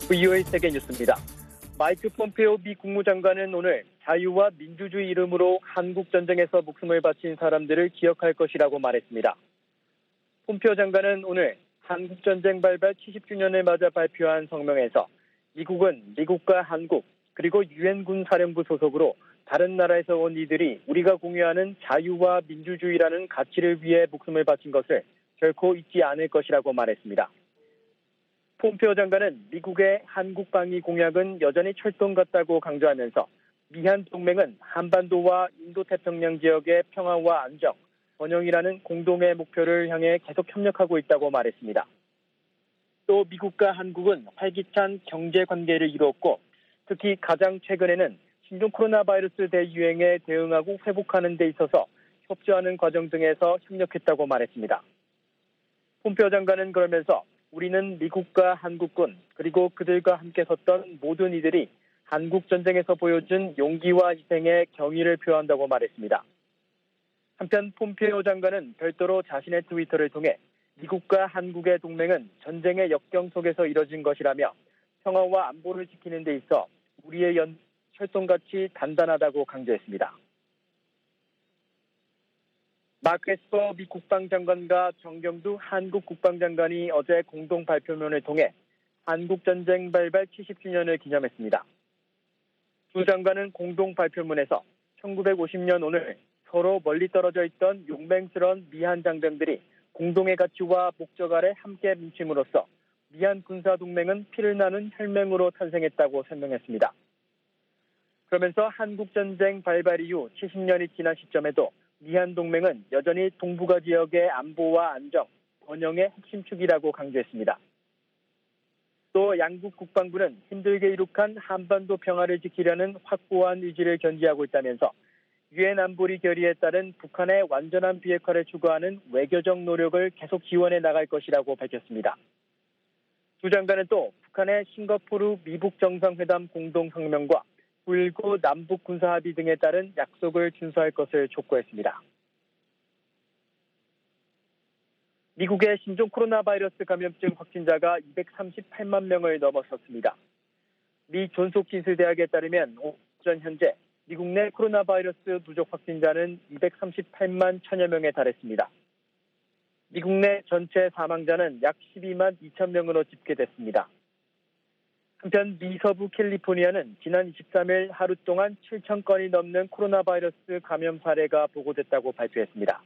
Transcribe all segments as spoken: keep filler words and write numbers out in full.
브이오에이 세계뉴스입니다. 마이크 폼페오 미 국무장관은 오늘 자유와 민주주의 이름으로 한국전쟁에서 목숨을 바친 사람들을 기억할 것이라고 말했습니다. 폼페오 장관은 오늘 한국전쟁 발발 칠십 주년을 맞아 발표한 성명에서 미국은 미국과 한국 그리고 유엔 군사령부 소속으로 다른 나라에서 온 이들이 우리가 공유하는 자유와 민주주의라는 가치를 위해 목숨을 바친 것을 결코 잊지 않을 것이라고 말했습니다. 폼페오 장관은 미국의 한국 방위 공약은 여전히 철동 같다고 강조하면서 미한 동맹은 한반도와 인도태평양 지역의 평화와 안정, 번영이라는 공동의 목표를 향해 계속 협력하고 있다고 말했습니다. 또 미국과 한국은 활기찬 경제 관계를 이루었고 특히 가장 최근에는 신종 코로나 바이러스 대유행에 대응하고 회복하는 데 있어서 협조하는 과정 등에서 협력했다고 말했습니다. 폼페오 장관은 그러면서 우리는 미국과 한국군 그리고 그들과 함께 섰던 모든 이들이 한국 전쟁에서 보여준 용기와 희생에 경의를 표한다고 말했습니다. 한편 폼페오 장관은 별도로 자신의 트위터를 통해 미국과 한국의 동맹은 전쟁의 역경 속에서 이뤄진 것이라며 평화와 안보를 지키는 데 있어 우리의 연 철동같이 단단하다고 강조했습니다. 마크 에스퍼 미 국방장관과 정경두 한국 국방장관이 어제 공동 발표문을 통해 한국전쟁 발발 칠십 주년을 기념했습니다. 두 장관은 공동 발표문에서 천구백오십 년 오늘 서로 멀리 떨어져 있던 용맹스러운 미한 장병들이 공동의 가치와 목적 아래 함께 뭉침으로써 미한 군사동맹은 피를 나눈 혈맹으로 탄생했다고 설명했습니다. 그러면서 한국전쟁 발발 이후 칠십 년이 지난 시점에도 미한 동맹은 여전히 동북아 지역의 안보와 안정, 번영의 핵심 축이라고 강조했습니다. 또 양국 국방부는 힘들게 이룩한 한반도 평화를 지키려는 확고한 의지를 견지하고 있다면서 유엔 안보리 결의에 따른 북한의 완전한 비핵화를 추구하는 외교적 노력을 계속 지원해 나갈 것이라고 밝혔습니다. 두 장관은 또 북한의 싱가포르 미북 정상회담 공동성명과 구일구 남북 군사합의 등에 따른 약속을 준수할 것을 촉구했습니다. 미국의 신종 코로나 바이러스 감염증 확진자가 이백삼십팔만 명을 넘어섰습니다. 미 존스홉킨스 대학에 따르면 오전 현재 미국 내 코로나 바이러스 누적 확진자는 이백삼십팔만 천여 명에 달했습니다. 미국 내 전체 사망자는 약 십이만 이천 명으로 집계됐습니다. 한편 미 서부 캘리포니아는 지난 이십삼 일 하루 동안 칠천 건이 넘는 코로나 바이러스 감염 사례가 보고됐다고 발표했습니다.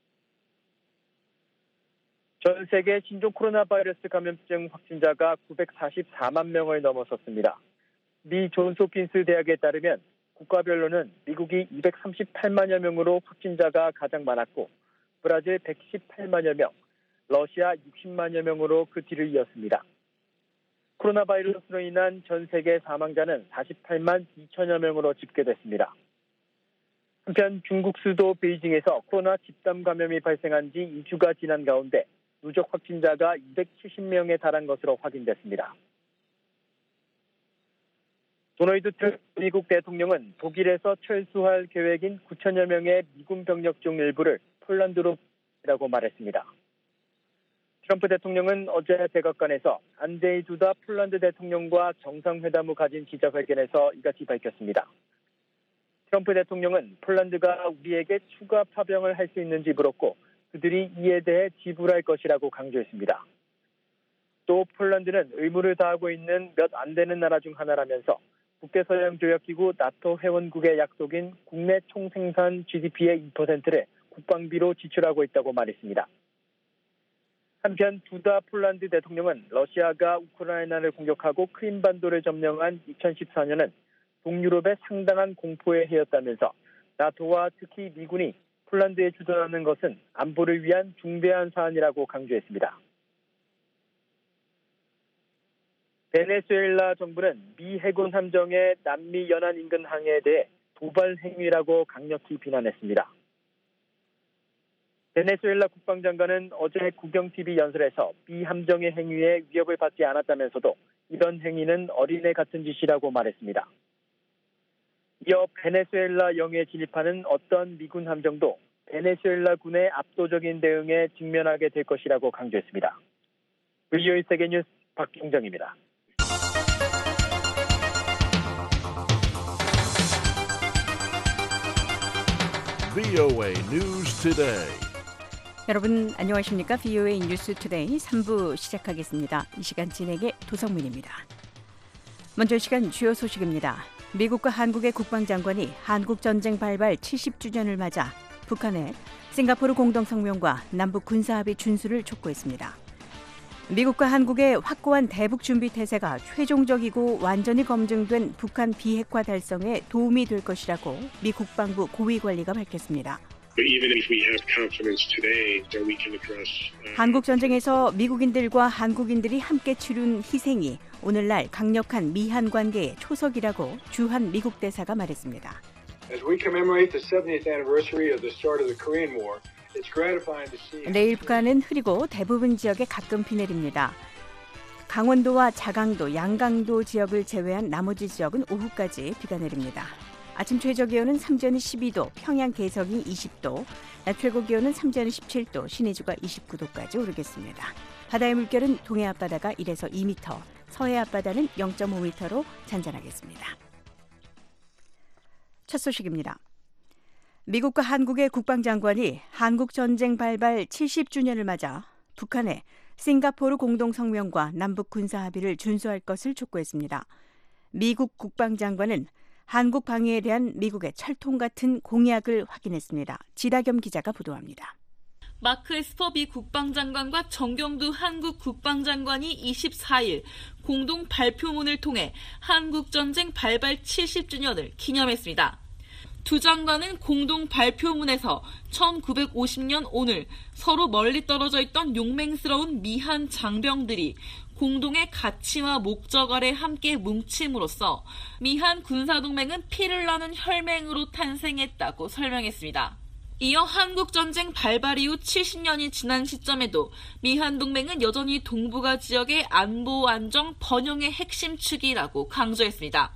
전 세계 신종 코로나 바이러스 감염증 확진자가 구백사십사만 명을 넘어섰습니다. 미 존스홉킨스 대학에 따르면 국가별로는 미국이 이백삼십팔만여 명으로 확진자가 가장 많았고 브라질 백십팔만여 명, 러시아 육십만여 명으로 그 뒤를 이었습니다. 코로나 바이러스로 인한 전 세계 사망자는 사십팔만 이천여 명으로 집계됐습니다. 한편 중국 수도 베이징에서 코로나 집단 감염이 발생한 지 이 주가 지난 가운데 누적 확진자가 이백칠십 명에 달한 것으로 확인됐습니다. 도널드 트럼프 미국 대통령은 독일에서 철수할 계획인 구천여 명의 미군 병력 중 일부를 폴란드로 보내라고 말했습니다. 트럼프 대통령은 어제 백악관에서 안제이 두다 폴란드 대통령과 정상회담 후 가진 기자회견에서 이같이 밝혔습니다. 트럼프 대통령은 폴란드가 우리에게 추가 파병을 할 수 있는지 물었고 그들이 이에 대해 지불할 것이라고 강조했습니다. 또 폴란드는 의무를 다하고 있는 몇 안 되는 나라 중 하나라면서 북대서양조약기구 나토 회원국의 약속인 국내 총생산 지디피의 이 퍼센트를 국방비로 지출하고 있다고 말했습니다. 한편 두다 폴란드 대통령은 러시아가 우크라이나를 공격하고 크림반도를 점령한 이천십사 년은 동유럽의 상당한 공포의 해였다면서 나토와 특히 미군이 폴란드에 주둔하는 것은 안보를 위한 중대한 사안이라고 강조했습니다. 베네수엘라 정부는 미 해군 함정의 남미 연안 인근 항해에 대해 도발 행위라고 강력히 비난했습니다. 베네수엘라 국방장관은 어제 국영티비 연설에서 미 함정의 행위에 위협을 받지 않았다면서도 이런 행위는 어린애 같은 짓이라고 말했습니다. 이어 베네수엘라 영해에 진입하는 어떤 미군 함정도 베네수엘라 군의 압도적인 대응에 직면하게 될 것이라고 강조했습니다. 브이오에이 세계뉴스 박경정입니다. 브이오에이 News Today. 여러분 안녕하십니까? 브이오에이 뉴스 투데이 삼 부 시작하겠습니다. 이 시간 진행의 도성민입니다. 먼저 이 시간 주요 소식입니다. 미국과 한국의 국방장관이 한국전쟁 발발 칠십 주년을 맞아 북한에 싱가포르 공동성명과 남북 군사합의 준수를 촉구했습니다. 미국과 한국의 확고한 대북 준비 태세가 최종적이고 완전히 검증된 북한 비핵화 달성에 도움이 될 것이라고 미 국방부 고위 관리가 밝혔습니다. 한국 전쟁에서 미국인들과 한국인들이 함께 치룬 희생이 오늘날 강력한 미한 관계의 초석이라고 주한 미국 대사가 말했습니다. 내일 북한은 흐리고 대부분 지역에 가끔 비 내립니다. 강원도와 자강도, 양강도 지역을 제외한 나머지 지역은 오후까지 비가 내립니다. 아침 최저기온은 삼전이 십이 도, 평양 개성이 이십 도, 낮 최고기온은 삼전이 십칠 도, 신의주가 이십구 도까지 오르겠습니다. 바다의 물결은 동해 앞바다가 일에서 이 미터, 서해 앞바다는 영 점 오 미터로 잔잔하겠습니다. 첫 소식입니다. 미국과 한국의 국방장관이 한국전쟁 발발 칠십 주년을 맞아 북한에 싱가포르 공동성명과 남북 군사합의를 준수할 것을 촉구했습니다. 미국 국방장관은 한국 방위에 대한 미국의 철통 같은 공약을 확인했습니다. 지다겸 기자가 보도합니다. 마크 에스퍼 미 국방장관과 정경두 한국 국방장관이 이십사 일 공동 발표문을 통해 한국전쟁 발발 칠십 주년을 기념했습니다. 두 장관은 공동 발표문에서 천구백오십 년 오늘 서로 멀리 떨어져 있던 용맹스러운 미한 장병들이 공동의 가치와 목적 아래 함께 뭉침으로써 미한 군사동맹은 피를 나는 혈맹으로 탄생했다고 설명했습니다. 이어 한국전쟁 발발 이후 칠십 년이 지난 시점에도 미한 동맹은 여전히 동북아 지역의 안보, 안정, 번영의 핵심 축이라고 강조했습니다.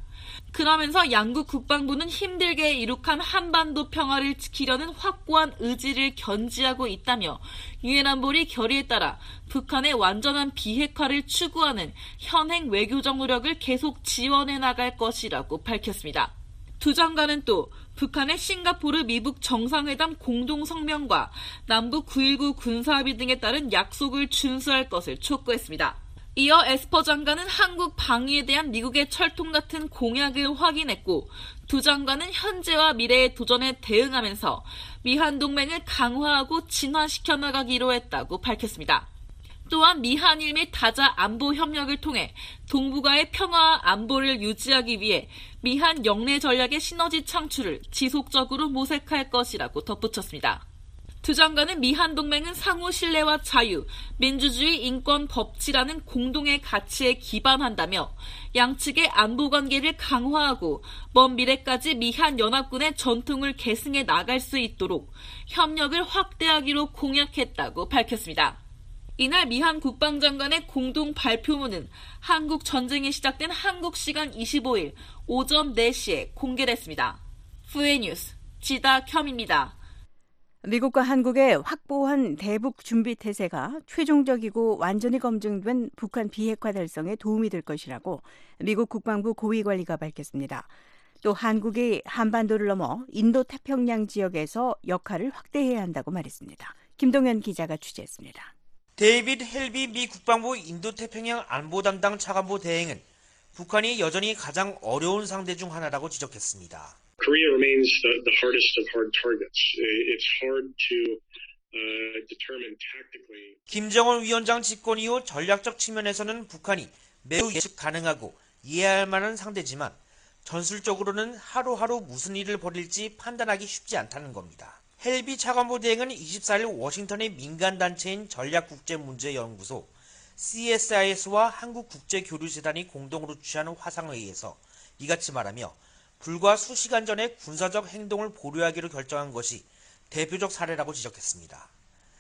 그러면서 양국 국방부는 힘들게 이룩한 한반도 평화를 지키려는 확고한 의지를 견지하고 있다며 유엔 안보리 결의에 따라 북한의 완전한 비핵화를 추구하는 현행 외교적 노력을 계속 지원해 나갈 것이라고 밝혔습니다. 두 장관은 또 북한의 싱가포르 미북 정상회담 공동성명과 남북 구일구 군사합의 등에 따른 약속을 준수할 것을 촉구했습니다. 이어 에스퍼 장관은 한국 방위에 대한 미국의 철통 같은 공약을 확인했고 두 장관은 현재와 미래의 도전에 대응하면서 미한 동맹을 강화하고 진화시켜 나가기로 했다고 밝혔습니다. 또한 미한일 및 다자 안보 협력을 통해 동북아의 평화와 안보를 유지하기 위해 미한 영내 전략의 시너지 창출을 지속적으로 모색할 것이라고 덧붙였습니다. 두 장관은 미한 동맹은 상호 신뢰와 자유, 민주주의, 인권, 법치라는 공동의 가치에 기반한다며 양측의 안보 관계를 강화하고 먼 미래까지 미한 연합군의 전통을 계승해 나갈 수 있도록 협력을 확대하기로 공약했다고 밝혔습니다. 이날 미한 국방장관의 공동 발표문은 한국 전쟁이 시작된 한국 시간 이십오 일 오전 네 시에 공개됐습니다. 브이오에이 뉴스 지다겸입니다. 미국과 한국의 확보한 대북 준비 태세가 최종적이고 완전히 검증된 북한 비핵화 달성에 도움이 될 것이라고 미국 국방부 고위 관리가 밝혔습니다. 또 한국이 한반도를 넘어 인도태평양 지역에서 역할을 확대해야 한다고 말했습니다. 김동현 기자가 취재했습니다. 데이비드 헬비 미 국방부 인도태평양 안보 담당 차관보 대행은 북한이 여전히 가장 어려운 상대 중 하나라고 지적했습니다. Korea remains the, the hardest of hard targets. It's hard to uh, determine tactically. 김정은 위원장 집권 이후 전략적 측면에서는 북한이 매우 예측 가능하고 이해할 만한 상대지만 전술적으로는 하루하루 무슨 일을 벌일지 판단하기 쉽지 않다는 겁니다. 헬비 차관보 대행은 이십사 일 워싱턴의 민간단체인 전략국제문제연구소 씨에스아이에스와 한국국제교류재단이 공동으로 주최하는 화상회의에서 이같이 말하며 불과 수시간 전에 군사적 행동을 보류하기로 결정한 것이 대표적 사례라고 지적했습니다.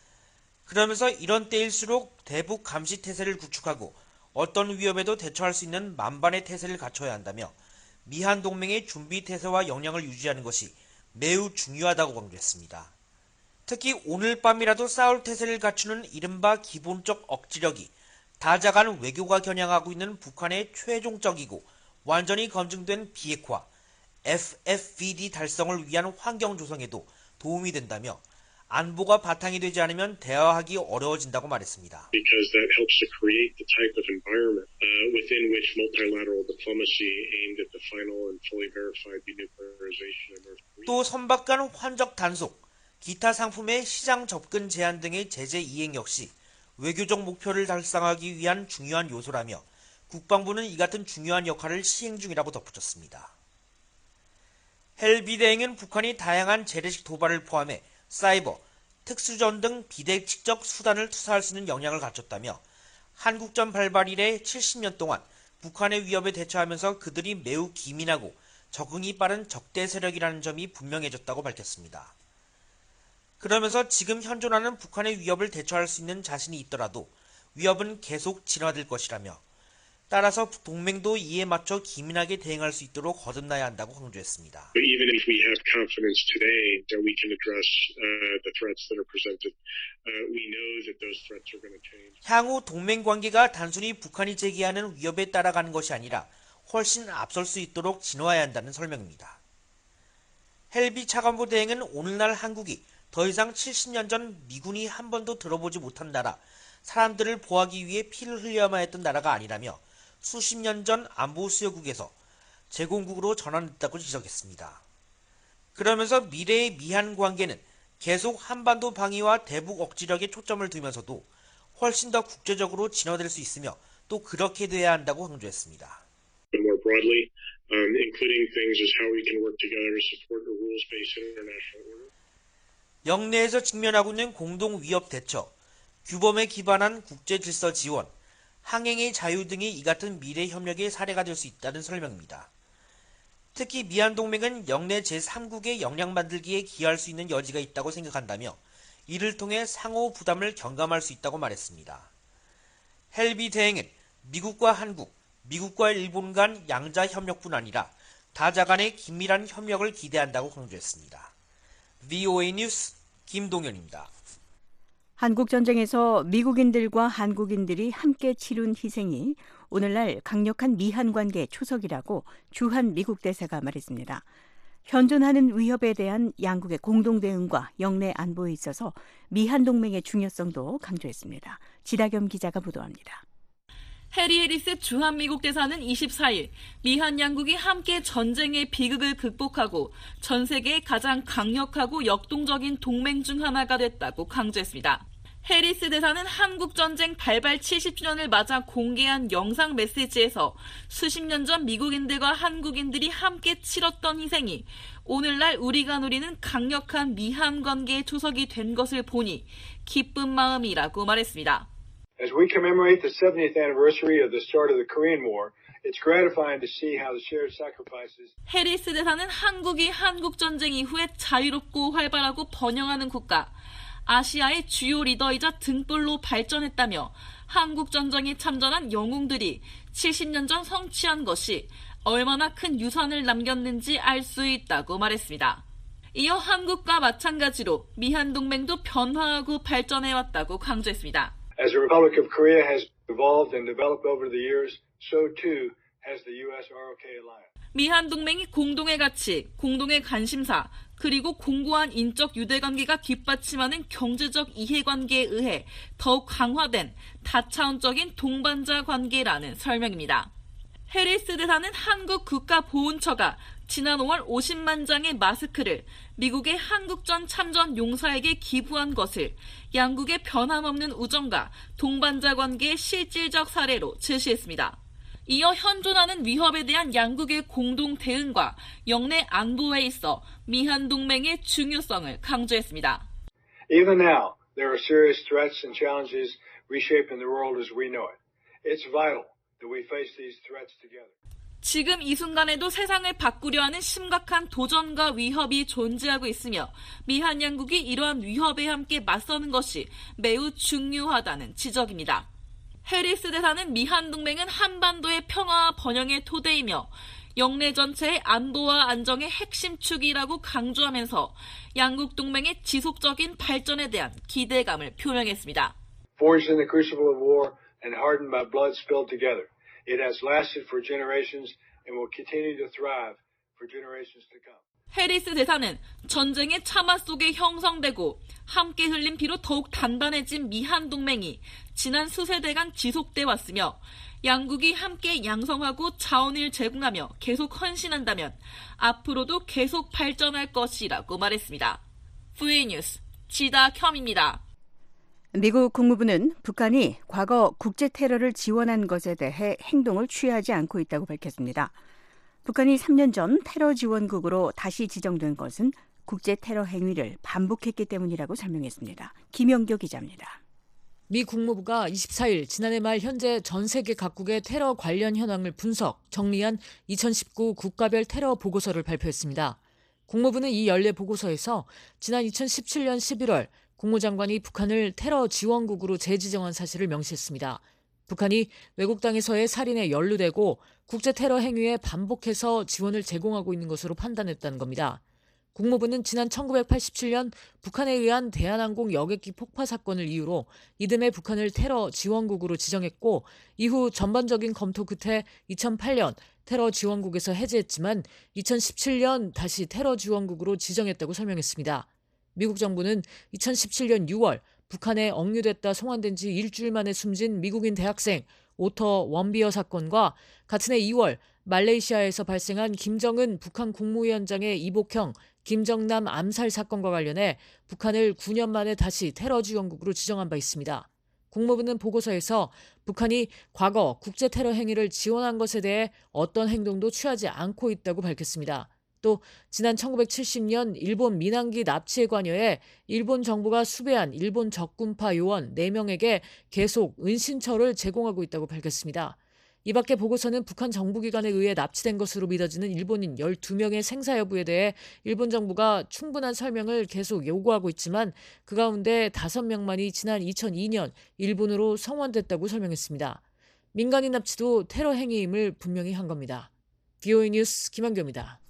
그러면서 이런 때일수록 대북 감시 태세를 구축하고 어떤 위협에도 대처할 수 있는 만반의 태세를 갖춰야 한다며 미한 동맹의 준비 태세와 역량을 유지하는 것이 매우 중요하다고 강조했습니다. 특히 오늘 밤이라도 싸울 태세를 갖추는 이른바 기본적 억지력이 다자간 외교가 겨냥하고 있는 북한의 최종적이고 완전히 검증된 비핵화 에프에프비디 달성을 위한 환경 조성에도 도움이 된다며 안보가 바탕이 되지 않으면 대화하기 어려워진다고 말했습니다. Because that helps to create the type of environment uh, within which multilateral diplomacy aimed at the final and fully verified denuclearization of North Korea. 또 선박 간 환적 단속, 기타 상품의 시장 접근 제한 등의 제재 이행 역시 외교적 목표를 달성하기 위한 중요한 요소라며 국방부는 이 같은 중요한 역할을 시행 중이라고 덧붙였습니다. 헬비 대행은 북한이 다양한 재래식 도발을 포함해 사이버, 특수전 등 비대칭적 수단을 투사할 수 있는 역량을 갖췄다며 한국전 발발 이래 칠십 년 동안 북한의 위협에 대처하면서 그들이 매우 기민하고 적응이 빠른 적대 세력이라는 점이 분명해졌다고 밝혔습니다. 그러면서 지금 현존하는 북한의 위협을 대처할 수 있는 자신이 있더라도 위협은 계속 진화될 것이라며 따라서 동맹도 이에 맞춰 기민하게 대응할 수 있도록 거듭나야 한다고 강조했습니다. Even if we have confidence today that we can address uh, the threats that are presented, uh, we know that those threats are going to change. 향후 동맹 관계가 단순히 북한이 제기하는 위협에 따라가는 것이 아니라 훨씬 앞설 수 있도록 진화해야 한다는 설명입니다. 헬비 차관보 대행은 오늘날 한국이 더 이상 칠십 년 전 미군이 한 번도 들어보지 못한 나라, 사람들을 보호하기 위해 피를 흘려야만 했던 나라가 아니라며 수십 년 전 안보 수여국에서 제공국으로 전환됐다고 지적했습니다. 그러면서 미래의 미한 관계는 계속 한반도 방위와 대북 억지력에 초점을 두면서도 훨씬 더 국제적으로 진화될 수 있으며 또 그렇게 돼야 한다고 강조했습니다. More broadly, um, including things as how we can work together to support a rules-based international order. 영내에서 직면하고 있는 공동 위협 대처, 규범에 기반한 국제 질서 지원, 항행의 자유 등이 이 같은 미래 협력의 사례가 될 수 있다는 설명입니다. 특히 미한동맹은 영내 제삼국의 역량 만들기에 기여할 수 있는 여지가 있다고 생각한다며 이를 통해 상호 부담을 경감할 수 있다고 말했습니다. 헬비 대행은 미국과 한국, 미국과 일본 간 양자 협력뿐 아니라 다자 간의 긴밀한 협력을 기대한다고 강조했습니다. 브이오에이 뉴스 김동현입니다. 한국전쟁에서 미국인들과 한국인들이 함께 치룬 희생이 오늘날 강력한 미한 관계의 초석이라고 주한 미국 대사가 말했습니다. 현존하는 위협에 대한 양국의 공동 대응과 영내 안보에 있어서 미한 동맹의 중요성도 강조했습니다. 지다겸 기자가 보도합니다. 해리 해리스 주한미국 대사는 이십사일 미한 양국이 함께 전쟁의 비극을 극복하고 전 세계의 가장 강력하고 역동적인 동맹 중 하나가 됐다고 강조했습니다. 해리스 대사는 한국전쟁 발발 칠십 주년을 맞아 공개한 영상 메시지에서 수십 년 전 미국인들과 한국인들이 함께 치렀던 희생이 오늘날 우리가 누리는 강력한 미한 관계의 초석이 된 것을 보니 기쁜 마음이라고 말했습니다. As we commemorate the seventieth anniversary of the start of the Korean War, it's gratifying to see how the shared sacrifices. 해리스 대사는 한국이 한국전쟁 이후에 자유롭고 활발하고 번영하는 국가, 아시아의 주요 리더이자 등불로 발전했다며 한국전쟁에 참전한 영웅들이 칠십 년 전 성취한 것이 얼마나 큰 유산을 남겼는지 알 수 있다고 말했습니다. 이어 한국과 마찬가지로 미한 동맹도 변화하고 발전해왔다고 강조했습니다. As the Republic of Korea has evolved and developed over the years, so too has the U S R O K alliance. 미한 동맹이 공동의 가치, 공동의 관심사, 그리고 공고한 인적 유대관계가 뒷받침하는 경제적 이해관계에 의해 더욱 강화된 다차원적인 동반자 관계라는 설명입니다. 해리스 대사는 한국 국가보훈처가 지난 오월 오십만 장의 마스크를 미국의 한국전 참전 용사에게 기부한 것을 양국의 변함없는 우정과 동반자 관계의 실질적 사례로 제시했습니다. 이어 현존하는 위협에 대한 양국의 공동 대응과 영내 안보에 있어 미한 동맹의 중요성을 강조했습니다. Even now, there are serious threats and challenges reshaping the world as we know it. It's vital that we face these threats together. 지금 이 순간에도 세상을 바꾸려 하는 심각한 도전과 위협이 존재하고 있으며 미한 양국이 이러한 위협에 함께 맞서는 것이 매우 중요하다는 지적입니다. 해리스 대사는 미한 동맹은 한반도의 평화와 번영의 토대이며 영내 전체의 안보와 안정의 핵심 축이라고 강조하면서 양국 동맹의 지속적인 발전에 대한 기대감을 표명했습니다. Forged in the crucible of war and hardened by blood spilled together, it has lasted for generations and will continue to thrive for generations to come. 해리스 대사는 전쟁의 참화 속에 형성되고 함께 흘린 피로 더욱 단단해진 미한 동맹이 지난 수세대간 지속돼 왔으며 양국이 함께 양성하고 자원을 제공하며 계속 헌신한다면 앞으로도 계속 발전할 것이라고 말했습니다. 브이오에이 뉴스 지다켬입니다. 미국 국무부는 북한이 과거 국제 테러를 지원한 것에 대해 행동을 취하지 않고 있다고 밝혔습니다. 북한이 삼 년 전 테러 지원국으로 다시 지정된 것은 국제 테러 행위를 반복했기 때문이라고 설명했습니다. 김영교 기자입니다. 미 국무부가 이십사일 지난해 말 현재 전 세계 각국의 테러 관련 현황을 분석, 정리한 이천십구 국가별 테러 보고서를 발표했습니다. 국무부는 이 연례 보고서에서 지난 이천십칠년 십일월 국무장관이 북한을 테러 지원국으로 재지정한 사실을 명시했습니다. 북한이 외국 땅에서의 살인에 연루되고 국제 테러 행위에 반복해서 지원을 제공하고 있는 것으로 판단했다는 겁니다. 국무부는 지난 천구백팔십칠년 북한에 의한 대한항공 여객기 폭파 사건을 이유로 이듬해 북한을 테러 지원국으로 지정했고 이후 전반적인 검토 끝에 이천팔년 테러 지원국에서 해제했지만 이천십칠년 다시 테러 지원국으로 지정했다고 설명했습니다. 미국 정부는 이천십칠년 유월 북한에 억류됐다 송환된 지 일주일 만에 숨진 미국인 대학생 오터 원비어 사건과 같은 해 이월 말레이시아에서 발생한 김정은 북한 국무위원장의 이복형 김정남 암살 사건과 관련해 북한을 구 년 만에 다시 테러 지원국으로 지정한 바 있습니다. 국무부는 보고서에서 북한이 과거 국제 테러 행위를 지원한 것에 대해 어떤 행동도 취하지 않고 있다고 밝혔습니다. 또 지난 천구백칠십년 일본 민항기 납치에 관여해 일본 정부가 수배한 일본 적군파 요원 네 명에게 계속 은신처를 제공하고 있다고 밝혔습니다. 이 밖에 보고서는 북한 정부기관에 의해 납치된 것으로 믿어지는 일본인 열두 명의 생사 여부에 대해 일본 정부가 충분한 설명을 계속 요구하고 있지만 그 가운데 다섯 명만이 지난 이천이년 일본으로 성원됐다고 설명했습니다. 민간인 납치도 테러 행위임을 분명히 한 겁니다. 브이오에이 뉴스 김한교입니다.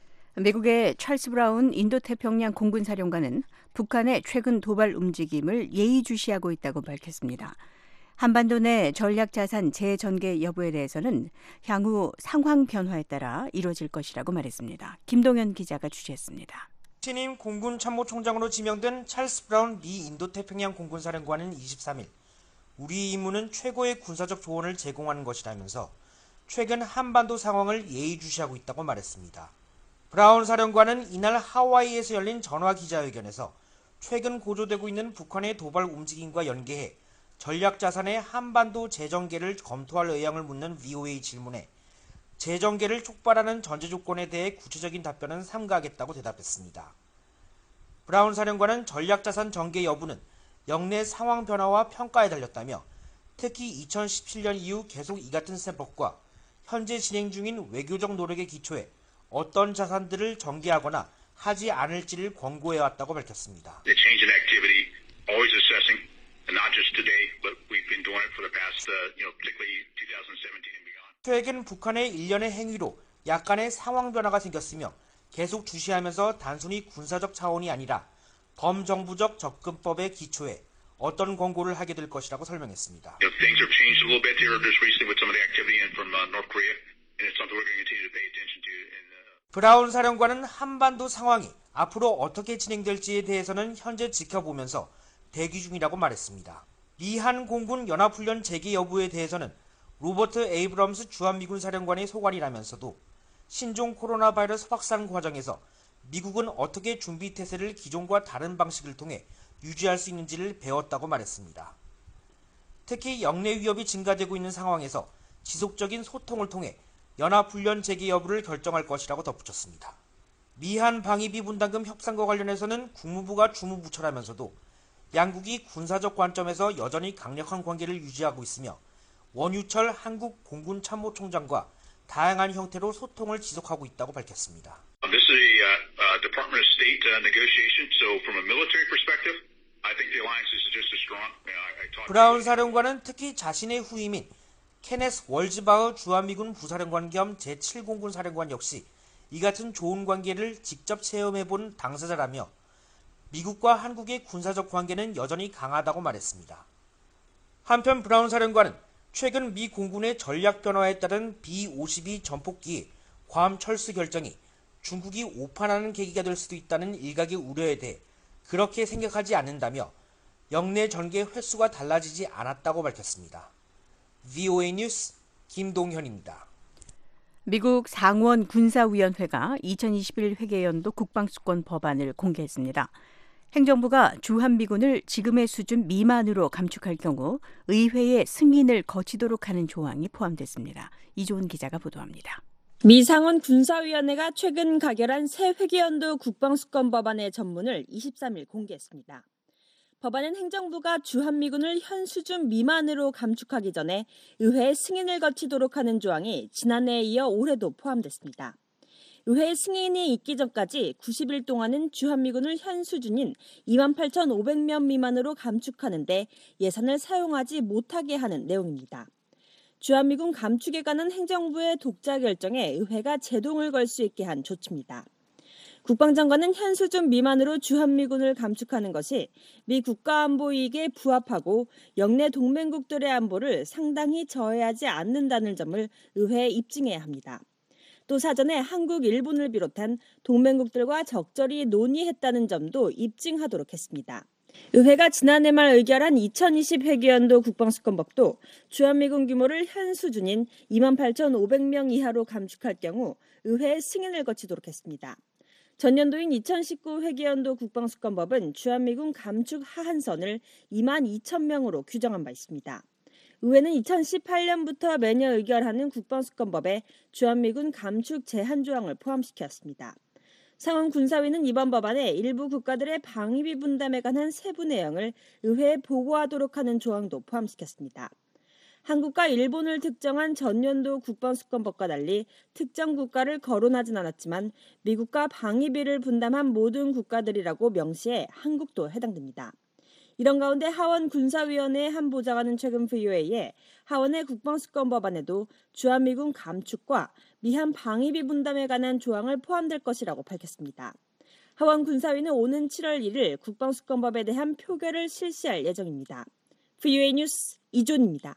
미국의 찰스 브라운 인도태평양 공군사령관은 북한의 최근 도발 움직임을 예의주시하고 있다고 밝혔습니다. 한반도 내 전략자산 재전개 여부에 대해서는 향후 상황 변화에 따라 이루어질 것이라고 말했습니다. 김동현 기자가 취재했습니다. 신임 공군 참모총장으로 지명된 찰스 브라운 미 인도태평양 공군사령관은 이십삼일 우리 임무는 최고의 군사적 조언을 제공하는 것이라면서 최근 한반도 상황을 예의주시하고 있다고 말했습니다. 브라운 사령관은 이날 하와이에서 열린 전화 기자회견에서 최근 고조되고 있는 북한의 도발 움직임과 연계해 전략자산의 한반도 재전개를 검토할 의향을 묻는 브이오에이 질문에 재전개를 촉발하는 전제 조건에 대해 구체적인 답변은 삼가하겠다고 대답했습니다. 브라운 사령관은 전략자산 전개 여부는 영내 상황 변화와 평가에 달렸다며 특히 이천십칠년 이후 계속 이 같은 세법과 현재 진행 중인 외교적 노력에 기초해 어떤 자산들을 전개하거나 하지 않을지를 권고해왔다고 밝혔습니다. The change in activity, always assessing, and not just today, but we've been doing it for the past, uh, you know, particularly twenty seventeen and beyond. 최근 북한의 일련의 행위로 약간의 상황 변화가 생겼으며 계속 주시하면서 단순히 군사적 차원이 아니라 범정부적 접근법에 기초해 어떤 권고를 하게 될 것이라고 설명했습니다. You know, things have changed a little bit here just recently with some of the activity in from uh, North Korea, and it's something we're going to continue to pay attention to. In, uh... 브라운 사령관은 한반도 상황이 앞으로 어떻게 진행될지에 대해서는 현재 지켜보면서 대기 중이라고 말했습니다. 미한 공군 연합훈련 재개 여부에 대해서는 로버트 에이브럼스 주한미군 사령관의 소관이라면서도 신종 코로나 바이러스 확산 과정에서 미국은 어떻게 준비태세를 기존과 다른 방식을 통해 유지할 수 있는지를 배웠다고 말했습니다. 특히 영내 위협이 증가되고 있는 상황에서 지속적인 소통을 통해 연합훈련 재개 여부를 결정할 것이라고 덧붙였습니다. 미한 방위비 분담금 협상과 관련해서는 국무부가 주무부처라면서도 양국이 군사적 관점에서 여전히 강력한 관계를 유지하고 있으며 원유철 한국 공군 참모총장과 다양한 형태로 소통을 지속하고 있다고 밝혔습니다. This is a uh, uh, Department of State uh, negotiation, so from a military perspective, I think the alliance is just as strong. You know, I, I talked 브라운 사령관은 특히 자신의 후임인 케네스 월즈바흐 주한미군 부사령관 겸 제칠 공군 사령관 역시 이 같은 좋은 관계를 직접 체험해본 당사자라며 미국과 한국의 군사적 관계는 여전히 강하다고 말했습니다. 한편 브라운 사령관은 최근 미 공군의 전략 변화에 따른 비 오십이 전폭기의 괌 철수 결정이 중국이 오판하는 계기가 될 수도 있다는 일각의 우려에 대해 그렇게 생각하지 않는다며 영내 전개 횟수가 달라지지 않았다고 밝혔습니다. 브이오에이 뉴스 김동현입니다. 미국 상원 군사위원회가 이천이십일 회계연도 국방수권 법안을 공개했습니다. 행정부가 주한미군을 지금의 수준 미만으로 감축할 경우 의회의 승인을 거치도록 하는 조항이 포함됐습니다. 이조은 기자가 보도합니다. 미 상원 군사위원회가 최근 가결한 새 회계연도 국방수권 법안의 전문을 이십삼 일 공개했습니다. 법안은 행정부가 주한미군을 현 수준 미만으로 감축하기 전에 의회의 승인을 거치도록 하는 조항이 지난해에 이어 올해도 포함됐습니다. 의회 승인이 있기 전까지 구십 일 동안은 주한미군을 현 수준인 이만 팔천오백 명 미만으로 감축하는데 예산을 사용하지 못하게 하는 내용입니다. 주한미군 감축에 관한 행정부의 독자 결정에 의회가 제동을 걸 수 있게 한 조치입니다. 국방장관은 현 수준 미만으로 주한미군을 감축하는 것이 미 국가안보 이익에 부합하고 영내 동맹국들의 안보를 상당히 저해하지 않는다는 점을 의회에 입증해야 합니다. 또 사전에 한국, 일본을 비롯한 동맹국들과 적절히 논의했다는 점도 입증하도록 했습니다. 의회가 지난해 말 의결한 이천이십 회계연도 국방수권법도 주한미군 규모를 현 수준인 이만 팔천오백 명 이하로 감축할 경우 의회의 승인을 거치도록 했습니다. 전년도인 이천십구 회계연도 국방수권법은 주한미군 감축 하한선을 이만 이천 명으로 규정한 바 있습니다. 의회는 이천십팔 년부터 매년 의결하는 국방수권법에 주한미군 감축 제한 조항을 포함시켰습니다. 상원 군사위는 이번 법안에 일부 국가들의 방위비 분담에 관한 세부 내용을 의회에 보고하도록 하는 조항도 포함시켰습니다. 한국과 일본을 특정한 전년도 국방수권법과 달리 특정 국가를 거론하진 않았지만 미국과 방위비를 분담한 모든 국가들이라고 명시해 한국도 해당됩니다. 이런 가운데 하원 군사위원회의 한 보좌관은 최근 브이오에이에 하원의 국방수권 법안에도 주한미군 감축과 미한 방위비 분담에 관한 조항을 포함될 것이라고 밝혔습니다. 하원 군사위는 오는 칠월 일일 국방수권법에 대한 표결을 실시할 예정입니다. 브이오에이 뉴스 이존입니다.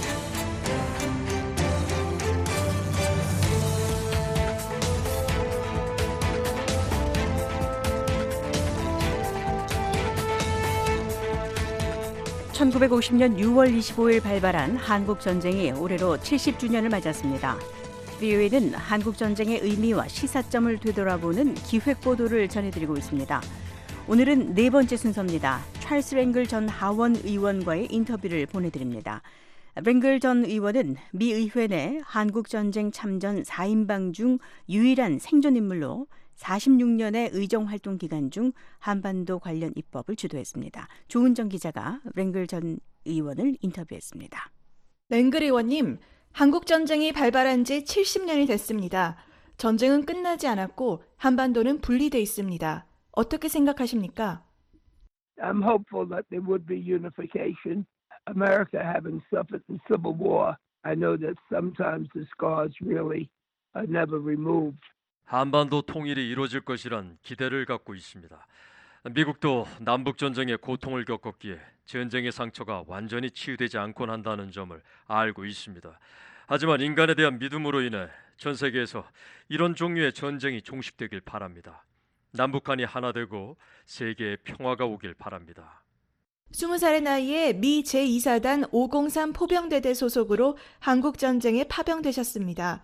천구백오십 년 유월 이십오일 발발한 한국전쟁이 올해로 칠십 주년을 맞았습니다. 브이오에이는 한국전쟁의 의미와 시사점을 되돌아보는 기획보도를 전해드리고 있습니다. 오늘은 네 번째 순서입니다. 찰스 랭글 전 하원 의원과의 인터뷰를 보내드립니다. 랭글 전 의원은 미 의회 내 한국전쟁 참전 사 인방 중 유일한 생존인물로 사십육 년의 의정활동 기간 중 한반도 관련 입법을 주도했습니다. 조은정 기자가 랭글 전 의원을 인터뷰했습니다. 랭글 의원님, 한국전쟁이 발발한 지 칠십 년이 됐습니다. 전쟁은 끝나지 않았고 한반도는 분리돼 있습니다. 어떻게 생각하십니까? I'm hopeful that there would be unification. America having suffered the Civil War, I know that sometimes the scars really are never removed. 한반도 통일이 이루어질 것이란 기대를 갖고 있습니다. 미국도 남북전쟁의 고통을 겪었기에 전쟁의 상처가 완전히 치유되지 않곤 한다는 점을 알고 있습니다. 하지만 인간에 대한 믿음으로 인해 전 세계에서 이런 종류의 전쟁이 종식되길 바랍니다. 남북한이 하나 되고 세계에 평화가 오길 바랍니다. 스무 살의 나이에 미 제이 사단 오공삼 포병대대 소속으로 한국전쟁에 파병되셨습니다.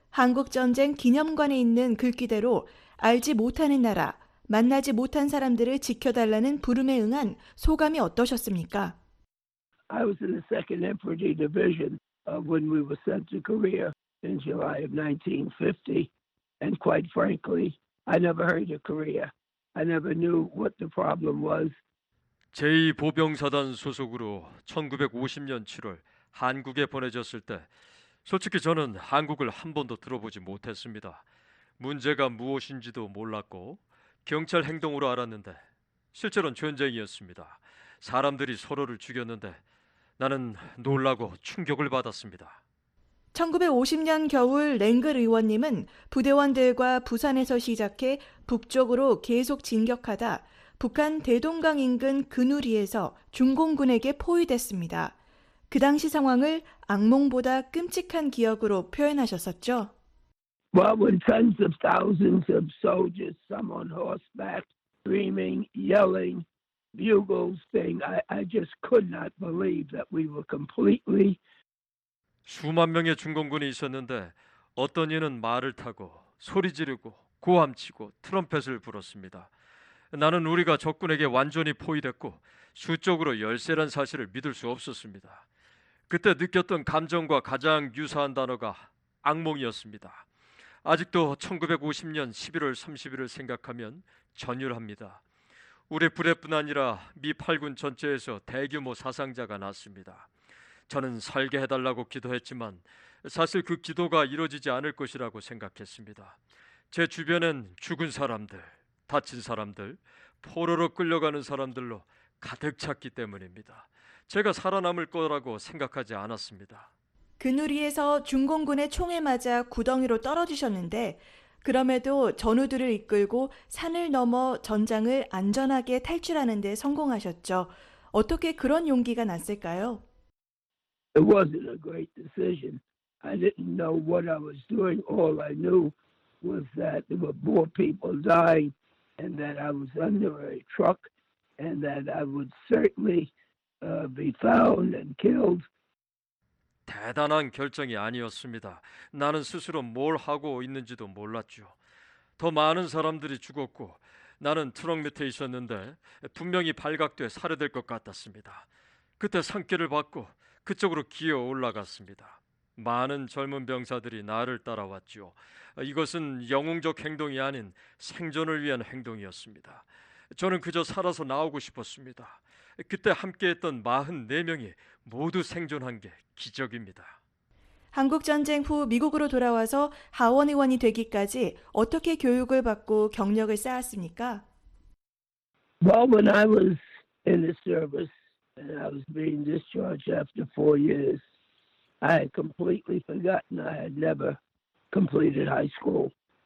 한국전쟁 기념관에 있는 글귀대로 알지 못하는 나라, 만나지 못한 사람들을 지켜달라는 부름에 응한 소감이 어떠셨습니까? I was in the second Infantry Division uh, when we were sent to Korea in July of nineteen fifty. And quite frankly, I never heard of Korea. I never knew what the problem was. 제이 보병사단 소속으로 천구백오십 년 칠월 한국에 보내졌을 때 솔직히 저는 한국을 한 번도 들어보지 못했습니다. 문제가 무엇인지도 몰랐고 경찰 행동으로 알았는데 실제로는 전쟁이었습니다. 사람들이 서로를 죽였는데 나는 놀라고 충격을 받았습니다. 천구백오십 년 겨울 랭글 의원님은 부대원들과 부산에서 시작해 북쪽으로 계속 진격하다 북한 대동강 인근 근우리에서 중공군에게 포위됐습니다. 그 당시 상황을 악몽보다 끔찍한 기억으로 표현하셨었죠? Well, when tens of thousands of soldiers, some on horseback, screaming, yelling, bugles thing, I, I just could not believe that we were completely. 수만 명의 중공군이 있었는데 어떤 이는 말을 타고 소리 지르고 고함치고 트럼펫을 불었습니다. 나는 우리가 적군에게 완전히 포위됐고 수적으로 열세란 사실을 믿을 수 없었습니다. 그때 느꼈던 감정과 가장 유사한 단어가 악몽이었습니다. 아직도 천구백오십 년 십일월 삼십일을 생각하면 전율합니다. 우리 부대뿐 아니라 미 팔군 전체에서 대규모 사상자가 났습니다. 저는 살게 해달라고 기도했지만 사실 그 기도가 이루어지지 않을 것이라고 생각했습니다. 제 주변엔 죽은 사람들, 다친 사람들, 포로로 끌려가는 사람들로 가득 찼기 때문입니다. 제가 살아남을 거라고 생각하지 않았습니다. 그누리에서 중공군의 총에 맞아 구덩이로 떨어지셨는데 그럼에도 전우들을 이끌고 산을 넘어 전장을 안전하게 탈출하는 데 성공하셨죠. 어떻게 그런 용기가 났을까요? It wasn't a great decision. I didn't know what I was doing. All I knew was that there were more people dying and that I was under a truck and that I would certainly uh, be found and killed. 대단한 결정이 아니었습니다. 나는 스스로 뭘 하고 있는지도 몰랐죠. 더 많은 사람들이 죽었고 나는 트럭 밑에 있었는데 분명히 발각돼 살해될 것 같았습니다. 그때 산길을 받고 그쪽으로 기어 올라갔습니다. 많은 젊은 병사들이 나를 따라왔죠. 이것은 영웅적 행동이 아닌 생존을 위한 행동이었습니다. 저는 그저 살아서 나오고 싶었습니다. 그때 함께했던 사십사 명이 모두 생존한 게 기적입니다. 한국전쟁 후 미국으로 돌아와서 하원의원이 되기까지 어떻게 교육을 받고 경력을 쌓았습니까? Well, when I was in the service and I was being discharged after four years, I had completely forgotten I had never completed high school.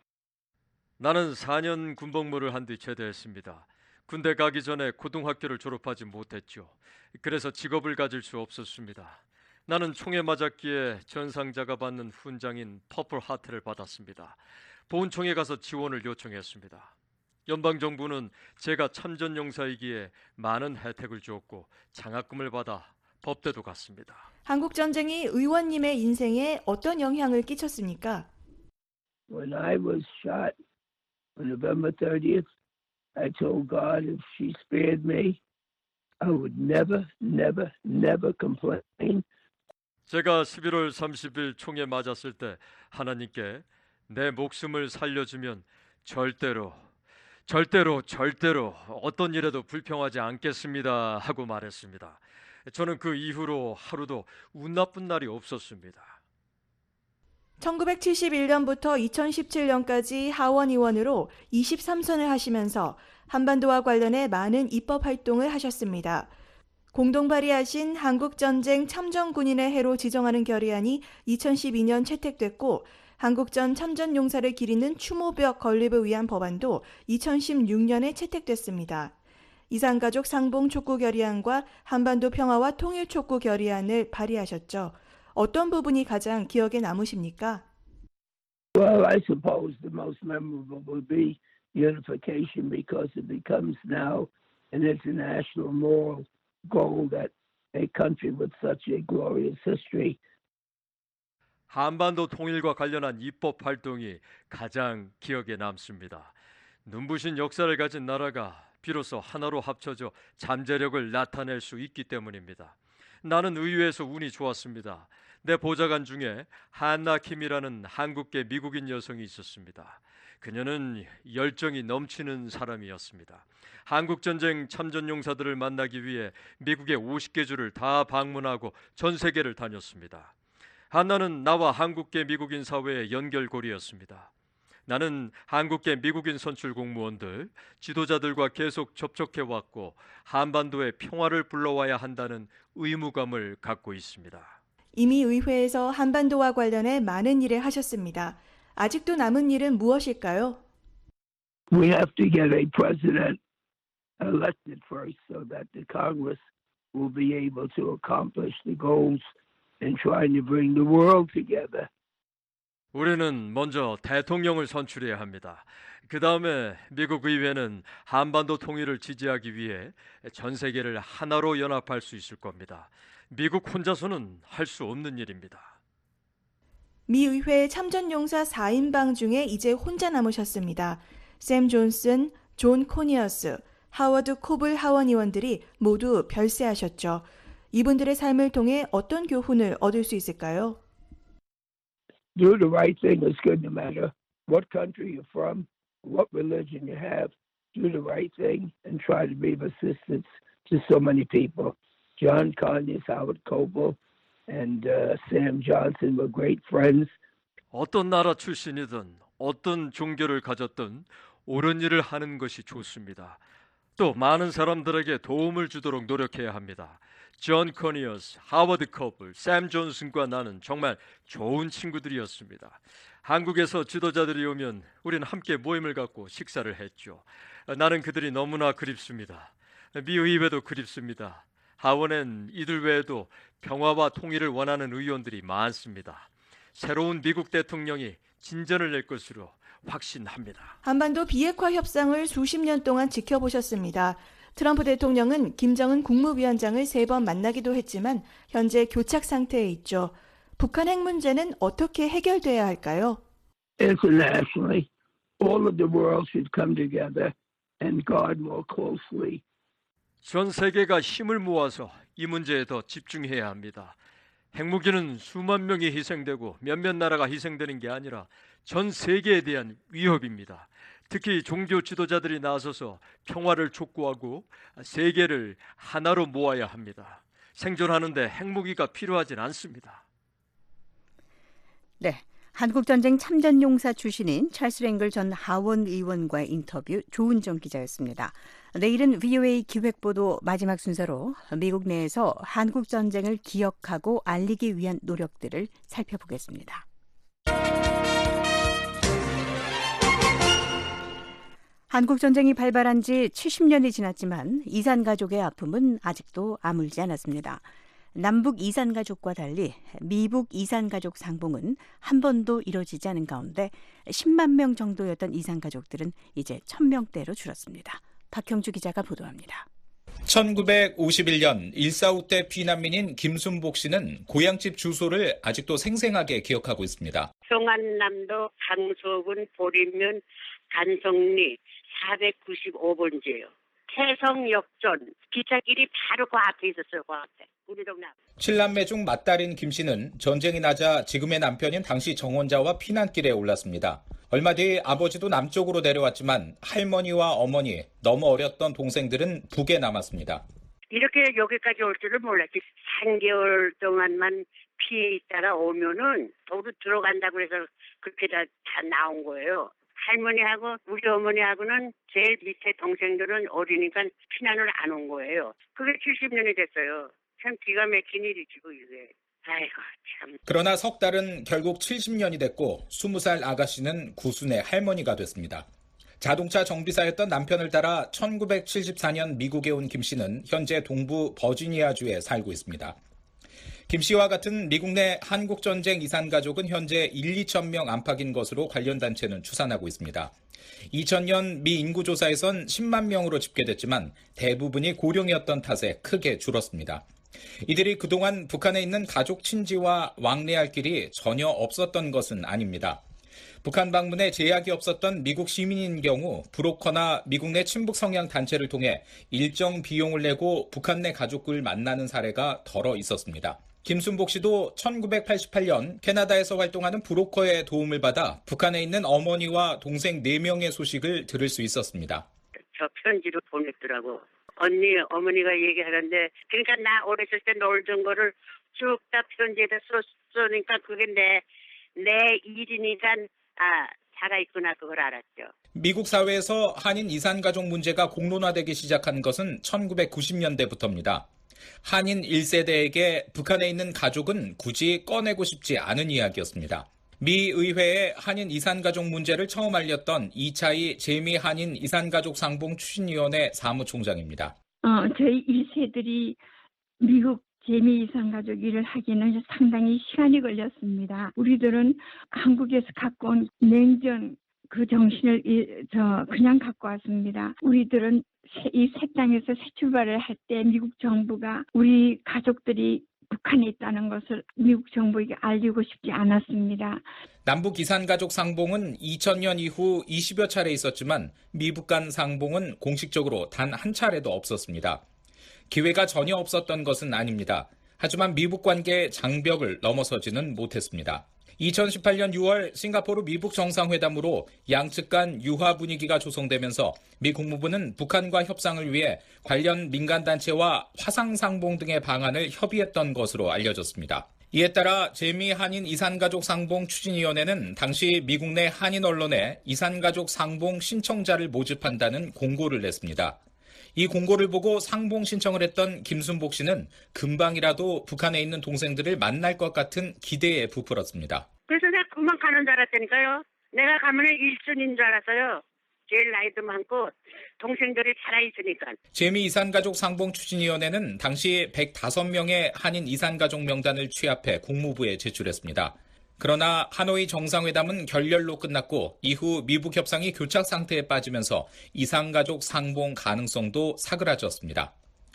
나는 사 년 군복무를 한 뒤 제대했습니다. 군대 가기 전에 고등학교를 졸업하지 못했죠. 그래서 직업을 가질 수 없었습니다. 나는 총에 맞았기에 전상자가 받는 훈장인 퍼플 하트를 받았습니다. 보훈청에 가서 지원을 요청했습니다. 연방정부는 제가 참전용사이기에 많은 혜택을 주었고 장학금을 받아 법대도 갔습니다. 한국전쟁이 의원님의 인생에 어떤 영향을 끼쳤습니까? When I was shot on November thirtieth, I told God if she spared me, I would never, never, never complain. 제가 십일월 삼십일 총에 맞았을 때 하나님께 내 목숨을 살려주면 절대로, 절대로, 절대로 어떤 일에도 불평하지 않겠습니다 하고 말했습니다. 저는 그 이후로 하루도 운 나쁜 날이 없었습니다. 천구백칠십일 년부터 이천십칠 년까지 하원의원으로 이십삼 선을 하시면서 한반도와 관련해 많은 입법 활동을 하셨습니다. 공동 발의하신 한국전쟁 참전군인의 해로 지정하는 결의안이 이천십이 년 채택됐고 한국전 참전용사를 기리는 추모벽 건립을 위한 법안도 이천십육 년에 채택됐습니다. 이산가족 상봉 촉구 결의안과 한반도 평화와 통일 촉구 결의안을 발의하셨죠. 어떤 부분이 가장 기억에 남으십니까? Well, I suppose the most memorable would be unification because it becomes now an international moral goal that a country with such a glorious history. 한반도 통일과 관련한 입법 활동이 가장 기억에 남습니다. 눈부신 역사를 가진 나라가 비로소 하나로 합쳐져 잠재력을 나타낼 수 있기 때문입니다. 나는 의회에서 운이 좋았습니다. 내 보좌관 중에 한나 킴이라는 한국계 미국인 여성이 있었습니다. 그녀는 열정이 넘치는 사람이었습니다. 한국전쟁 참전용사들을 만나기 위해 미국의 오십 개 주를 다 방문하고 전 세계를 다녔습니다. 한나는 나와 한국계 미국인 사회의 연결고리였습니다. 나는 한국계 미국인 선출 공무원들, 지도자들과 계속 접촉해왔고 한반도의 평화를 불러와야 한다는 의무감을 갖고 있습니다. 이미 의회에서 한반도와 관련해 많은 일을 하셨습니다. 아직도 남은 일은 무엇일까요? We have to get a president elected first so that the Congress will be able to accomplish the goals in trying to bring the world together. 우리는 먼저 대통령을 선출해야 합니다. 그 다음에 미국 의회는 한반도 통일을 지지하기 위해 전 세계를 하나로 연합할 수 있을 겁니다. 미국 혼자서는 할 수 없는 일입니다. 미 의회 참전용사 사 인방 중에 이제 혼자 남으셨습니다. 샘 존슨, 존 코니어스, 하워드 코블 하원 의원들이 모두 별세하셨죠. 이분들의 삶을 통해 어떤 교훈을 얻을 수 있을까요? Do the right thing is good no matter what country you're from, what religion you have. Do the right thing and try to be of assistance to so many people. John Conyers, Howard Coble, and uh, Sam Johnson were great friends. 어떤 나라 출신이든 어떤 종교를 가졌든 옳은 일을 하는 것이 좋습니다. 또 많은 사람들에게 도움을 주도록 노력해야 합니다. 존 코니어스, 하워드 커블, 샘 존슨과 나는 정말 좋은 친구들이었습니다. 한국에서 지도자들이 오면 우리는 함께 모임을 갖고 식사를 했죠. 나는 그들이 너무나 그립습니다. 미 의회도 그립습니다. 하원엔 이들 외에도 평화와 통일을 원하는 의원들이 많습니다. 새로운 미국 대통령이 진전을 낼 것으로 확신합니다. 한반도 비핵화 협상을 수십 년 동안 지켜보셨습니다. 트럼프 대통령은 김정은 국무위원장을 세 번 만나기도 했지만 현재 교착 상태에 있죠. 북한 핵 문제는 어떻게 해결돼야 할까요? Internationally, all of the world should come together and guard more closely. 전 세계가 힘을 모아서 이 문제에 더 집중해야 합니다. 핵무기는 수만 명이 희생되고 몇몇 나라가 희생되는 게 아니라 전 세계에 대한 위협입니다. 특히 종교 지도자들이 나서서 평화를 촉구하고 세계를 하나로 모아야 합니다. 생존하는데 핵무기가 필요하진 않습니다. 네, 한국전쟁 참전용사 출신인 찰스 랭글 전 하원 의원과의 인터뷰 조은정 기자였습니다. 내일은 브이오에이 기획보도 마지막 순서로 미국 내에서 한국전쟁을 기억하고 알리기 위한 노력들을 살펴보겠습니다. 한국전쟁이 발발한 지 칠십 년이 지났지만 이산가족의 아픔은 아직도 아물지 않았습니다. 남북 이산가족과 달리 미북 이산가족 상봉은 한 번도 이뤄지지 않은 가운데 십만 명 정도였던 이산가족들은 이제 천 명대로 줄었습니다. 박형주 기자가 보도합니다. 천구백오십일 년 일사후 때 피난민인 김순복 씨는 고향집 주소를 아직도 생생하게 기억하고 있습니다. 평안남도 강서군 보림면 간성리 사백구십오 번지예요. 태성역전 기차길이 바로 그 앞에 있었어요. 그 앞에. 우리 동네 앞에. 칠남매 중 맏딸인 김 씨는 전쟁이 나자 지금의 남편인 당시 정원자와 피난길에 올랐습니다. 얼마 뒤 아버지도 남쪽으로 내려왔지만 할머니와 어머니, 너무 어렸던 동생들은 북에 남았습니다. 이렇게 여기까지 올 줄을 몰랐지. 삼 개월 동안만 피해 있다가 오면은 도로 들어간다고 해서 그렇게 다, 다 나온 거예요. 할머니하고 우리 어머니하고는 제일 밑에 동생들은 어리니까 피난을 안 온 거예요. 그게 칠십 년이 됐어요. 참 기가 막힌 일이지 이게. 아이고 참. 그러나 석 달은 결국 칠십 년이 됐고 스무 살 아가씨는 구순의 할머니가 됐습니다. 자동차 정비사였던 남편을 따라 천구백칠십사 년 미국에 온 김 씨는 현재 동부 버지니아주에 살고 있습니다. 김 씨와 같은 미국 내 한국전쟁 이산가족은 현재 일, 이천 명 안팎인 것으로 관련 단체는 추산하고 있습니다. 이천 년 미 인구조사에선 십만 명으로 집계됐지만 대부분이 고령이었던 탓에 크게 줄었습니다. 이들이 그동안 북한에 있는 가족 친지와 왕래할 길이 전혀 없었던 것은 아닙니다. 북한 방문에 제약이 없었던 미국 시민인 경우 브로커나 미국 내 친북 성향 단체를 통해 일정 비용을 내고 북한 내 가족을 만나는 사례가 덜어 있었습니다. 김순복 씨도 천구백팔십팔 년 캐나다에서 활동하는 브로커의 도움을 받아 북한에 있는 어머니와 동생 네 명의 소식을 들을 수 있었습니다. 저 편지로 보냈더라고. 언니, 어머니가 얘기하는데 그러니까 나 어렸을 때 놀던 거를 쭉 다 편지에다 썼으니까 그게 내, 내 일이니까 아, 살아있구나 그걸 알았죠. 미국 사회에서 한인 이산가족 문제가 공론화되기 시작한 것은 천구백구십 년대부터입니다. 한인 일 세대에게 북한에 있는 가족은 굳이 꺼내고 싶지 않은 이야기였습니다. 미 의회에 한인 이산가족 문제를 처음 알렸던 이차희 제미 한인 이산가족 상봉 추진위원회 사무총장입니다. 어, 저희 일 세들이 미국 재미 이산 가족 일을 하기는 상당히 시간이 걸렸습니다. 우리들은 한국에서 갖고 온 냉전 그 정신을 저 그냥 갖고 왔습니다. 우리들은 이 새 땅에서 새 출발을 할 때 미국 정부가 우리 가족들이 북한에 있다는 것을 미국 정부에게 알리고 싶지 않았습니다. 남북 이산가족 상봉은 이천 년 이후 이십여 차례 있었지만 미북 간 상봉은 공식적으로 단 한 차례도 없었습니다. 기회가 전혀 없었던 것은 아닙니다. 하지만 미북 관계의 장벽을 넘어서지는 못했습니다. 이천십팔 년 유월 싱가포르 미북 정상회담으로 양측 간 유화 분위기가 조성되면서 미 국무부는 북한과 협상을 위해 관련 민간단체와 화상상봉 등의 방안을 협의했던 것으로 알려졌습니다. 이에 따라 재미 한인 이산가족 상봉 추진위원회는 당시 미국 내 한인 언론에 이산가족 상봉 신청자를 모집한다는 공고를 냈습니다. 이 공고를 보고 상봉 신청을 했던 김순복 씨는 금방이라도 북한에 있는 동생들을 만날 것 같은 기대에 부풀었습니다. 그래서 내가 금방 가는 줄 알았다니까요. 내가 가면 일 순위인 줄 알았어요. 제일 나이도 많고 동생들이 살아있으니까. 재미 이산가족 상봉 추진위원회는 당시 백오 명의 한인 이산가족 명단을 취합해 국무부에 제출했습니다. 그러나 하노이 정상회담은 결렬로 끝났고 이후 미북 협상이 교착 상태에 빠지면서 이산가족 상봉 가능성도 사그라졌습니다.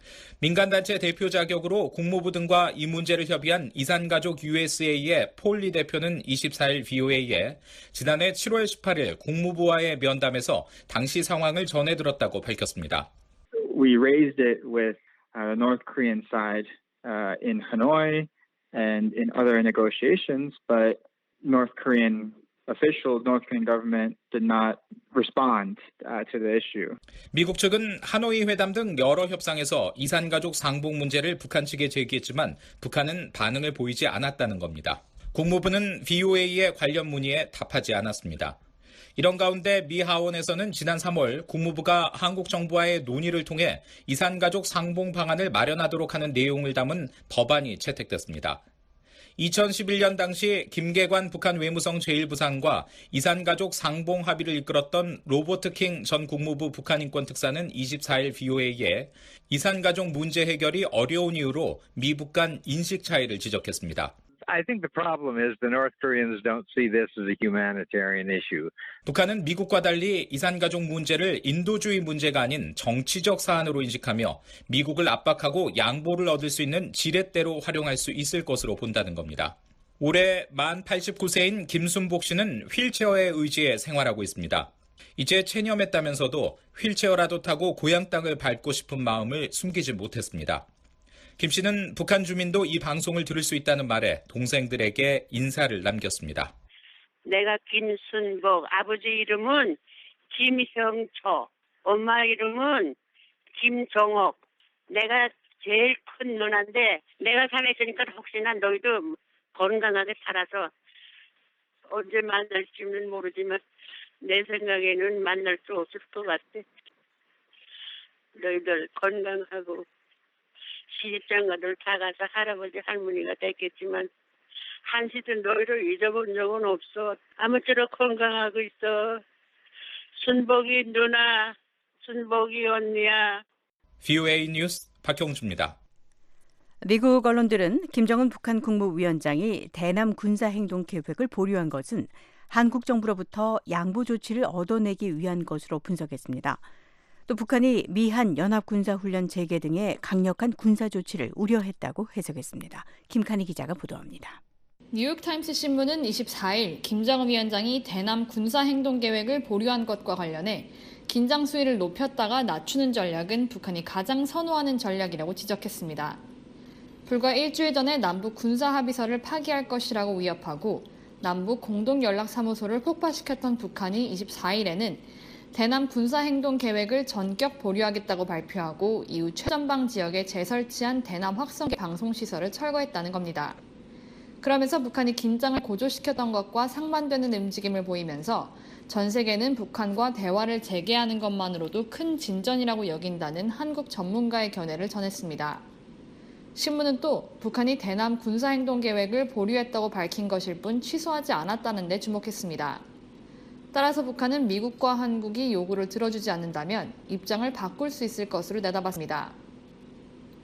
민간단체 대표 자격으로 국무부 등과 이 문제를 협의한 이산가족 유에스에이의 폴리 대표는 이십사 일 브이오에이에 지난해 칠월 십팔일 국무부와의 면담에서 당시 상황을 전해들었다고 밝혔습니다. We raised it with uh, North Korean side uh, in Hanoi and in other negotiations, but North Korean officials, North Korean government did not respond uh, to the issue. 미국 측은 하노이 회담 등 여러 협상에서 이산가족 상봉 문제를 북한 측에 제기했지만 북한은 반응을 보이지 않았다는 겁니다. 국무부는 브이오에이의 관련 문의에 답하지 않았습니다. 이런 가운데 미 하원에서는 지난 삼월 국무부가 한국 정부와의 논의를 통해 이산가족 상봉 방안을 마련하도록 하는 내용을 담은 법안이 채택됐습니다. 이천십일 년 당시 김계관 북한 외무성 제일 부상과 이산가족 상봉 합의를 이끌었던 로버트 킹 전 국무부 북한인권 특사는 이십사 일 브이오에이에 이산가족 문제 해결이 어려운 이유로 미북 간 인식 차이를 지적했습니다. I think the problem is the North Koreans don't see this as a humanitarian issue. 북한은 미국과 달리 이산가족 문제를 인도주의 문제가 아닌 정치적 사안으로 인식하며 미국을 압박하고 양보를 얻을 수 있는 지렛대로 활용할 수 있을 것으로 본다는 겁니다. 올해 만 팔십구 세인 김순복 씨는 휠체어에 의지해 생활하고 있습니다. 이제 체념했다면서도 휠체어라도 타고 고향 땅을 밟고 싶은 마음을 숨기지 못했습니다. 김 씨는 북한 주민도 이 방송을 들을 수 있다는 말에 동생들에게 인사를 남겼습니다. 내가 김순복, 아버지 이름은 김형초, 엄마 이름은 김정옥. 내가 제일 큰 누나인데 내가 살아있으니까 혹시나 너희도 건강하게 살아서 언제 만날지는 모르지만 내 생각에는 만날 수 없을 것 같아. 너희들 건강하고 시집장가들 다 가서 할아버지 할머니가 됐겠지만 한시도 너희를 잊어본 적은 없어. 아무쪼록 건강하고 있어. 순복이 누나, 순복이 언니야. 브이오에이 뉴스 박형주입니다. 미국 언론들은 김정은 북한 국무위원장이 대남 군사행동 계획을 보류한 것은 한국 정부로부터 양보 조치를 얻어내기 위한 것으로 분석했습니다. 또 북한이 미한 연합군사훈련 재개 등의 강력한 군사 조치를 우려했다고 해석했습니다. 김칸희 기자가 보도합니다. 뉴욕타임스 신문은 이십사 일 김정은 위원장이 대남 군사행동 계획을 보류한 것과 관련해 긴장 수위를 높였다가 낮추는 전략은 북한이 가장 선호하는 전략이라고 지적했습니다. 불과 일주일 전에 남북 군사합의서를 파기할 것이라고 위협하고 남북 공동연락사무소를 폭파시켰던 북한이 이십사 일에는 대남 군사행동 계획을 전격 보류하겠다고 발표하고 이후 최전방 지역에 재설치한 대남 확성기 방송시설을 철거했다는 겁니다. 그러면서 북한이 긴장을 고조시켰던 것과 상반되는 움직임을 보이면서 전 세계는 북한과 대화를 재개하는 것만으로도 큰 진전이라고 여긴다는 한국 전문가의 견해를 전했습니다. 신문은 또 북한이 대남 군사행동 계획을 보류했다고 밝힌 것일 뿐 취소하지 않았다는 데 주목했습니다. 따라서 북한은 미국과 한국이 요구를 들어주지 않는다면 입장을 바꿀 수 있을 것으로 내다봤습니다.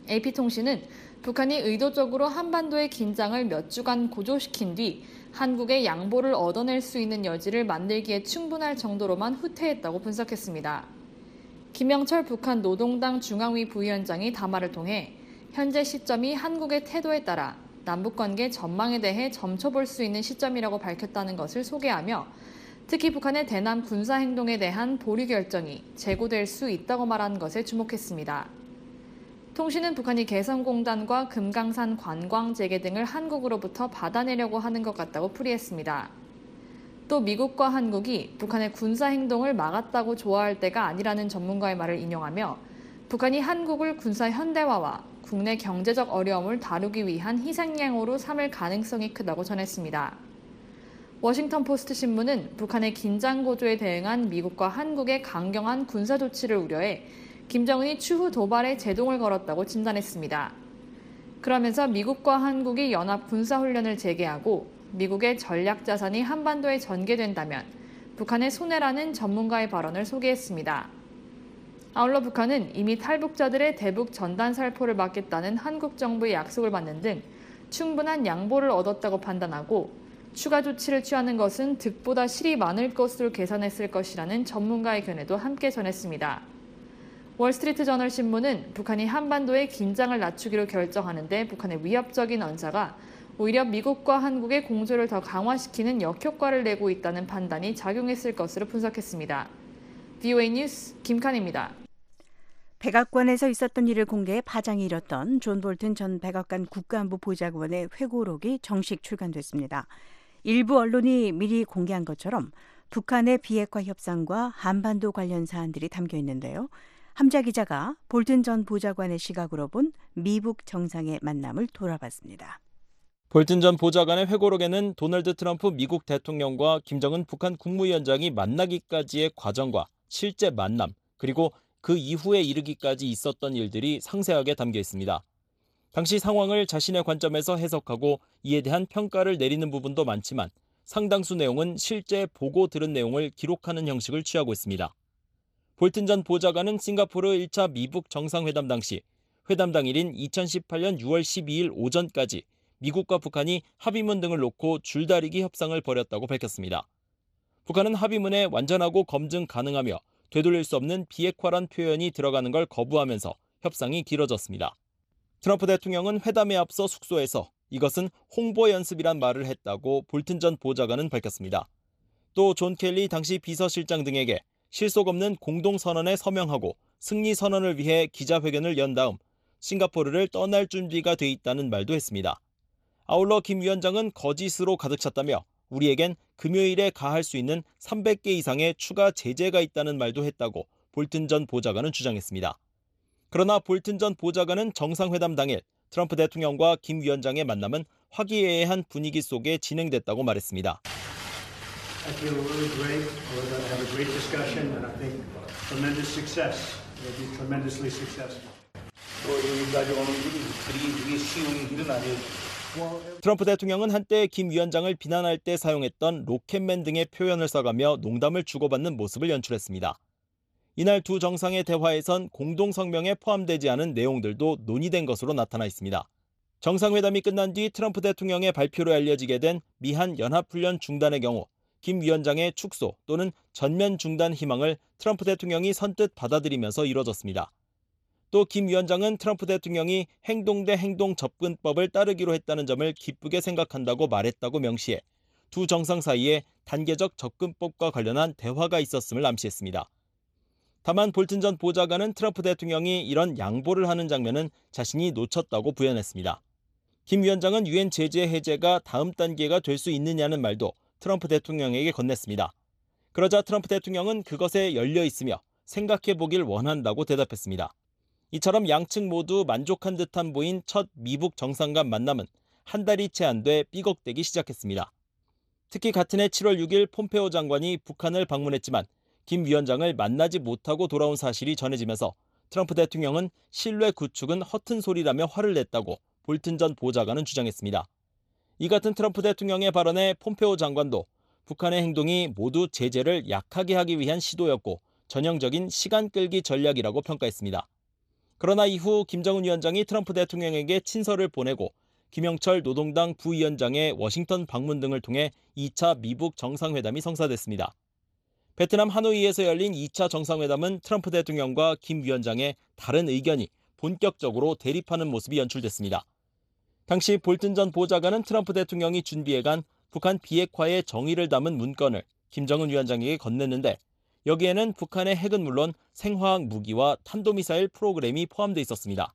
에이피통신은 북한이 의도적으로 한반도의 긴장을 몇 주간 고조시킨 뒤 한국의 양보를 얻어낼 수 있는 여지를 만들기에 충분할 정도로만 후퇴했다고 분석했습니다. 김영철 북한 노동당 중앙위 부위원장이 담화를 통해 현재 시점이 한국의 태도에 따라 남북관계 전망에 대해 점쳐볼 수 있는 시점이라고 밝혔다는 것을 소개하며 특히 북한의 대남 군사행동에 대한 보류 결정이 재고될 수 있다고 말한 것에 주목했습니다. 통신은 북한이 개성공단과 금강산 관광 재개 등을 한국으로부터 받아내려고 하는 것 같다고 풀이했습니다. 또 미국과 한국이 북한의 군사행동을 막았다고 좋아할 때가 아니라는 전문가의 말을 인용하며 북한이 한국을 군사 현대화와 국내 경제적 어려움을 다루기 위한 희생양으로 삼을 가능성이 크다고 전했습니다. 워싱턴 포스트 신문은 북한의 긴장 고조에 대응한 미국과 한국의 강경한 군사 조치를 우려해 김정은이 추후 도발에 제동을 걸었다고 진단했습니다. 그러면서 미국과 한국이 연합 군사훈련을 재개하고 미국의 전략 자산이 한반도에 전개된다면 북한의 손해라는 전문가의 발언을 소개했습니다. 아울러 북한은 이미 탈북자들의 대북 전단 살포를 막겠다는 한국 정부의 약속을 받는 등 충분한 양보를 얻었다고 판단하고 추가 조치를 취하는 것은 득보다 실이 많을 것으로 계산했을 것이라는 전문가의 견해도 함께 전했습니다. 월스트리트 저널 신문은 북한이 한반도의 긴장을 낮추기로 결정하는데 북한의 위협적인 언사가 오히려 미국과 한국의 공조를 더 강화시키는 역효과를 내고 있다는 판단이 작용했을 것으로 분석했습니다. 브이오에이 뉴스 김칸입니다. 백악관에서 있었던 일을 공개해 파장이 일었던 존 볼튼 전 백악관 국가안보 보좌관의 회고록이 정식 출간됐습니다. 일부 언론이 미리 공개한 것처럼 북한의 비핵화 협상과 한반도 관련 사안들이 담겨 있는데요. 함자 기자가 볼튼 전 보좌관의 시각으로 본 미북 정상의 만남을 돌아봤습니다. 볼튼 전 보좌관의 회고록에는 도널드 트럼프 미국 대통령과 김정은 북한 국무위원장이 만나기까지의 과정과 실제 만남, 그리고 그 이후에 이르기까지 있었던 일들이 상세하게 담겨 있습니다. 당시 상황을 자신의 관점에서 해석하고 이에 대한 평가를 내리는 부분도 많지만 상당수 내용은 실제 보고 들은 내용을 기록하는 형식을 취하고 있습니다. 볼튼 전 보좌관은 싱가포르 일 차 미북 정상회담 당시 회담 당일인 이천십팔 년 유월 십이일 오전까지 미국과 북한이 합의문 등을 놓고 줄다리기 협상을 벌였다고 밝혔습니다. 북한은 합의문에 완전하고 검증 가능하며 되돌릴 수 없는 비핵화란 표현이 들어가는 걸 거부하면서 협상이 길어졌습니다. 트럼프 대통령은 회담에 앞서 숙소에서 이것은 홍보 연습이란 말을 했다고 볼튼 전 보좌관은 밝혔습니다. 또 존 켈리 당시 비서실장 등에게 실속 없는 공동선언에 서명하고 승리선언을 위해 기자회견을 연 다음 싱가포르를 떠날 준비가 돼 있다는 말도 했습니다. 아울러 김 위원장은 거짓으로 가득 찼다며 우리에겐 금요일에 가할 수 있는 삼백 개 이상의 추가 제재가 있다는 말도 했다고 볼튼 전 보좌관은 주장했습니다. 그러나 볼튼 전 보좌관은 정상회담 당일 트럼프 대통령과 김 위원장의 만남은 화기애애한 분위기 속에 진행됐다고 말했습니다. I feel really great. We're going to have a great discussion, and I think tremendous success. It'll be tremendously successful. 여기까지 오는 길이 그리 그리 쉬운 길은 아니에요. 트럼프 대통령은 한때 김 위원장을 비난할 때 사용했던 로켓맨 등의 표현을 써가며 농담을 주고받는 모습을 연출했습니다. 이날 두 정상의 대화에선 공동성명에 포함되지 않은 내용들도 논의된 것으로 나타나 있습니다. 정상회담이 끝난 뒤 트럼프 대통령의 발표로 알려지게 된 미한 연합훈련 중단의 경우 김 위원장의 축소 또는 전면 중단 희망을 트럼프 대통령이 선뜻 받아들이면서 이뤄졌습니다. 또 김 위원장은 트럼프 대통령이 행동 대 행동 접근법을 따르기로 했다는 점을 기쁘게 생각한다고 말했다고 명시해 두 정상 사이에 단계적 접근법과 관련한 대화가 있었음을 암시했습니다. 다만 볼튼 전 보좌관은 트럼프 대통령이 이런 양보를 하는 장면은 자신이 놓쳤다고 부연했습니다. 김 위원장은 유엔 제재 해제가 다음 단계가 될 수 있느냐는 말도 트럼프 대통령에게 건넸습니다. 그러자 트럼프 대통령은 그것에 열려 있으며 생각해보길 원한다고 대답했습니다. 이처럼 양측 모두 만족한 듯한 보인 첫 미북 정상 간 만남은 한 달이 채 안 돼 삐걱대기 시작했습니다. 특히 같은 해 칠월 육일 폼페오 장관이 북한을 방문했지만 김 위원장을 만나지 못하고 돌아온 사실이 전해지면서 트럼프 대통령은 신뢰 구축은 허튼 소리라며 화를 냈다고 볼튼 전 보좌관은 주장했습니다. 이 같은 트럼프 대통령의 발언에 폼페오 장관도 북한의 행동이 모두 제재를 약하게 하기 위한 시도였고 전형적인 시간 끌기 전략이라고 평가했습니다. 그러나 이후 김정은 위원장이 트럼프 대통령에게 친서를 보내고 김영철 노동당 부위원장의 워싱턴 방문 등을 통해 이 차 미북 정상회담이 성사됐습니다. 베트남 하노이에서 열린 이 차 정상회담은 트럼프 대통령과 김 위원장의 다른 의견이 본격적으로 대립하는 모습이 연출됐습니다. 당시 볼튼 전 보좌관은 트럼프 대통령이 준비해간 북한 비핵화의 정의를 담은 문건을 김정은 위원장에게 건넸는데 여기에는 북한의 핵은 물론 생화학 무기와 탄도미사일 프로그램이 포함되어 있었습니다.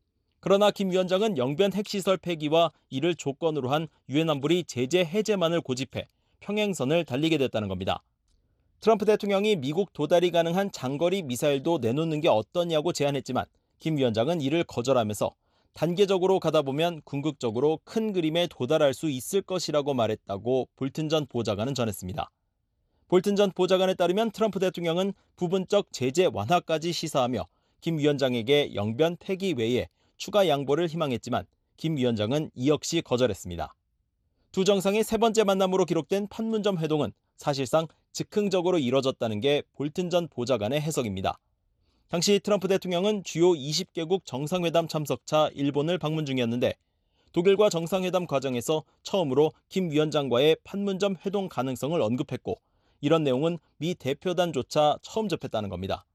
그러나 김 위원장은 영변 핵시설 폐기와 이를 조건으로 한 유엔 안보리 제재 해제만을 고집해 평행선을 달리게 됐다는 겁니다. 트럼프 대통령이 미국 도달이 가능한 장거리 미사일도 내놓는 게 어떠냐고 제안했지만 김 위원장은 이를 거절하면서 단계적으로 가다 보면 궁극적으로 큰 그림에 도달할 수 있을 것이라고 말했다고 볼튼 전 보좌관은 전했습니다. 볼튼 전 보좌관에 따르면 트럼프 대통령은 부분적 제재 완화까지 시사하며 김 위원장에게 영변 폐기 외에 추가 양보를 희망했지만 김 위원장은 이 역시 거절했습니다. 두 정상의 세 번째 만남으로 기록된 판문점 회동은 사실상 즉흥적으로 이뤄졌다는 게 볼튼 전 보좌관의 해석입니다. 당시 트럼프 대통령은 주요 이십 개국 정상회담 참석차 일본을 방문 중이었는데 독일과 정상회담 과정에서 처음으로 김 위원장과의 판문점 회동 가능성을 언급했고 이런 내용은 미 대표단조차 처음 접했다는 겁니다.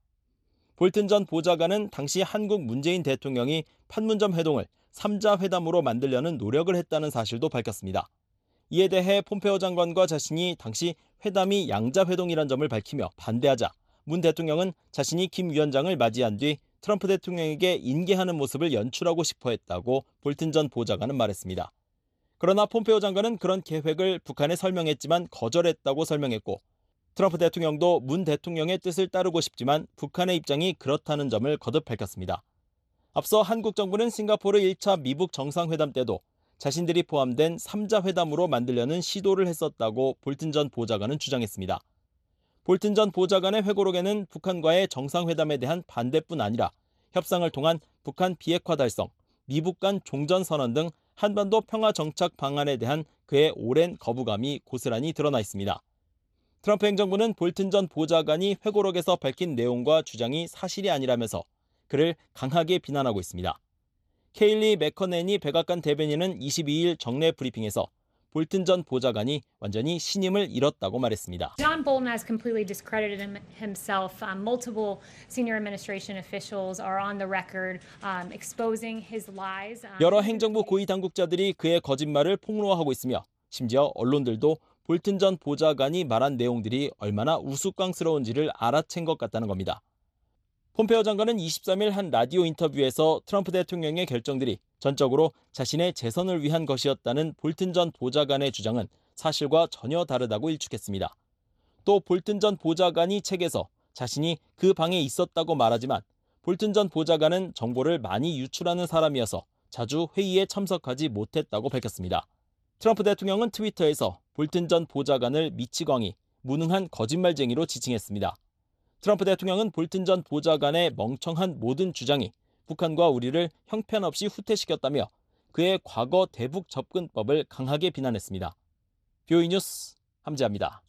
볼튼 전 보좌관은 당시 한국 문재인 대통령이 판문점 회동을 삼자 회담으로 만들려는 노력을 했다는 사실도 밝혔습니다. 이에 대해 폼페오 장관과 자신이 당시 회담이 양자 회동이란 점을 밝히며 반대하자 문 대통령은 자신이 김 위원장을 맞이한 뒤 트럼프 대통령에게 인계하는 모습을 연출하고 싶어 했다고 볼튼 전 보좌관은 말했습니다. 그러나 폼페오 장관은 그런 계획을 북한에 설명했지만 거절했다고 설명했고 트럼프 대통령도 문 대통령의 뜻을 따르고 싶지만 북한의 입장이 그렇다는 점을 거듭 밝혔습니다. 앞서 한국 정부는 싱가포르 일 차 미북 정상회담 때도 자신들이 포함된 삼자 회담으로 만들려는 시도를 했었다고 볼튼 전 보좌관은 주장했습니다. 볼튼 전 보좌관의 회고록에는 북한과의 정상회담에 대한 반대뿐 아니라 협상을 통한 북한 비핵화 달성, 미북 간 종전선언 등 한반도 평화 정착 방안에 대한 그의 오랜 거부감이 고스란히 드러나 있습니다. 트럼프 행정부는 볼튼 전 보좌관이 회고록에서 밝힌 내용과 주장이 사실이 아니라면서 그를 강하게 비난하고 있습니다. 케일리 맥커넨이 백악관 대변인은 이십이 일 정례 브리핑에서 볼튼 전 보좌관이 완전히 신임을 잃었다고 말했습니다. John Bolton has completely discredited himself. Um, multiple senior administration officials are on the record um, exposing his lies. Um, 여러 행정부 고위 당국자들이 그의 거짓말을 폭로하고 있으며 심지어 언론들도 볼튼 전 보좌관이 말한 내용들이 얼마나 우스꽝스러운지를 알아챈 것 같다는 겁니다. 폼페오 장관은 이십삼 일 한 라디오 인터뷰에서 트럼프 대통령의 결정들이 전적으로 자신의 재선을 위한 것이었다는 볼튼 전 보좌관의 주장은 사실과 전혀 다르다고 일축했습니다. 또 볼튼 전 보좌관이 책에서 자신이 그 방에 있었다고 말하지만 볼튼 전 보좌관은 정보를 많이 유출하는 사람이어서 자주 회의에 참석하지 못했다고 밝혔습니다. 트럼프 대통령은 트위터에서 볼튼 전 보좌관을 미치광이, 무능한 거짓말쟁이로 지칭했습니다. 트럼프 대통령은 볼튼 전 보좌관의 멍청한 모든 주장이 북한과 우리를 형편없이 후퇴시켰다며 그의 과거 대북 접근법을 강하게 비난했습니다. 비오이 뉴스 함재합니다.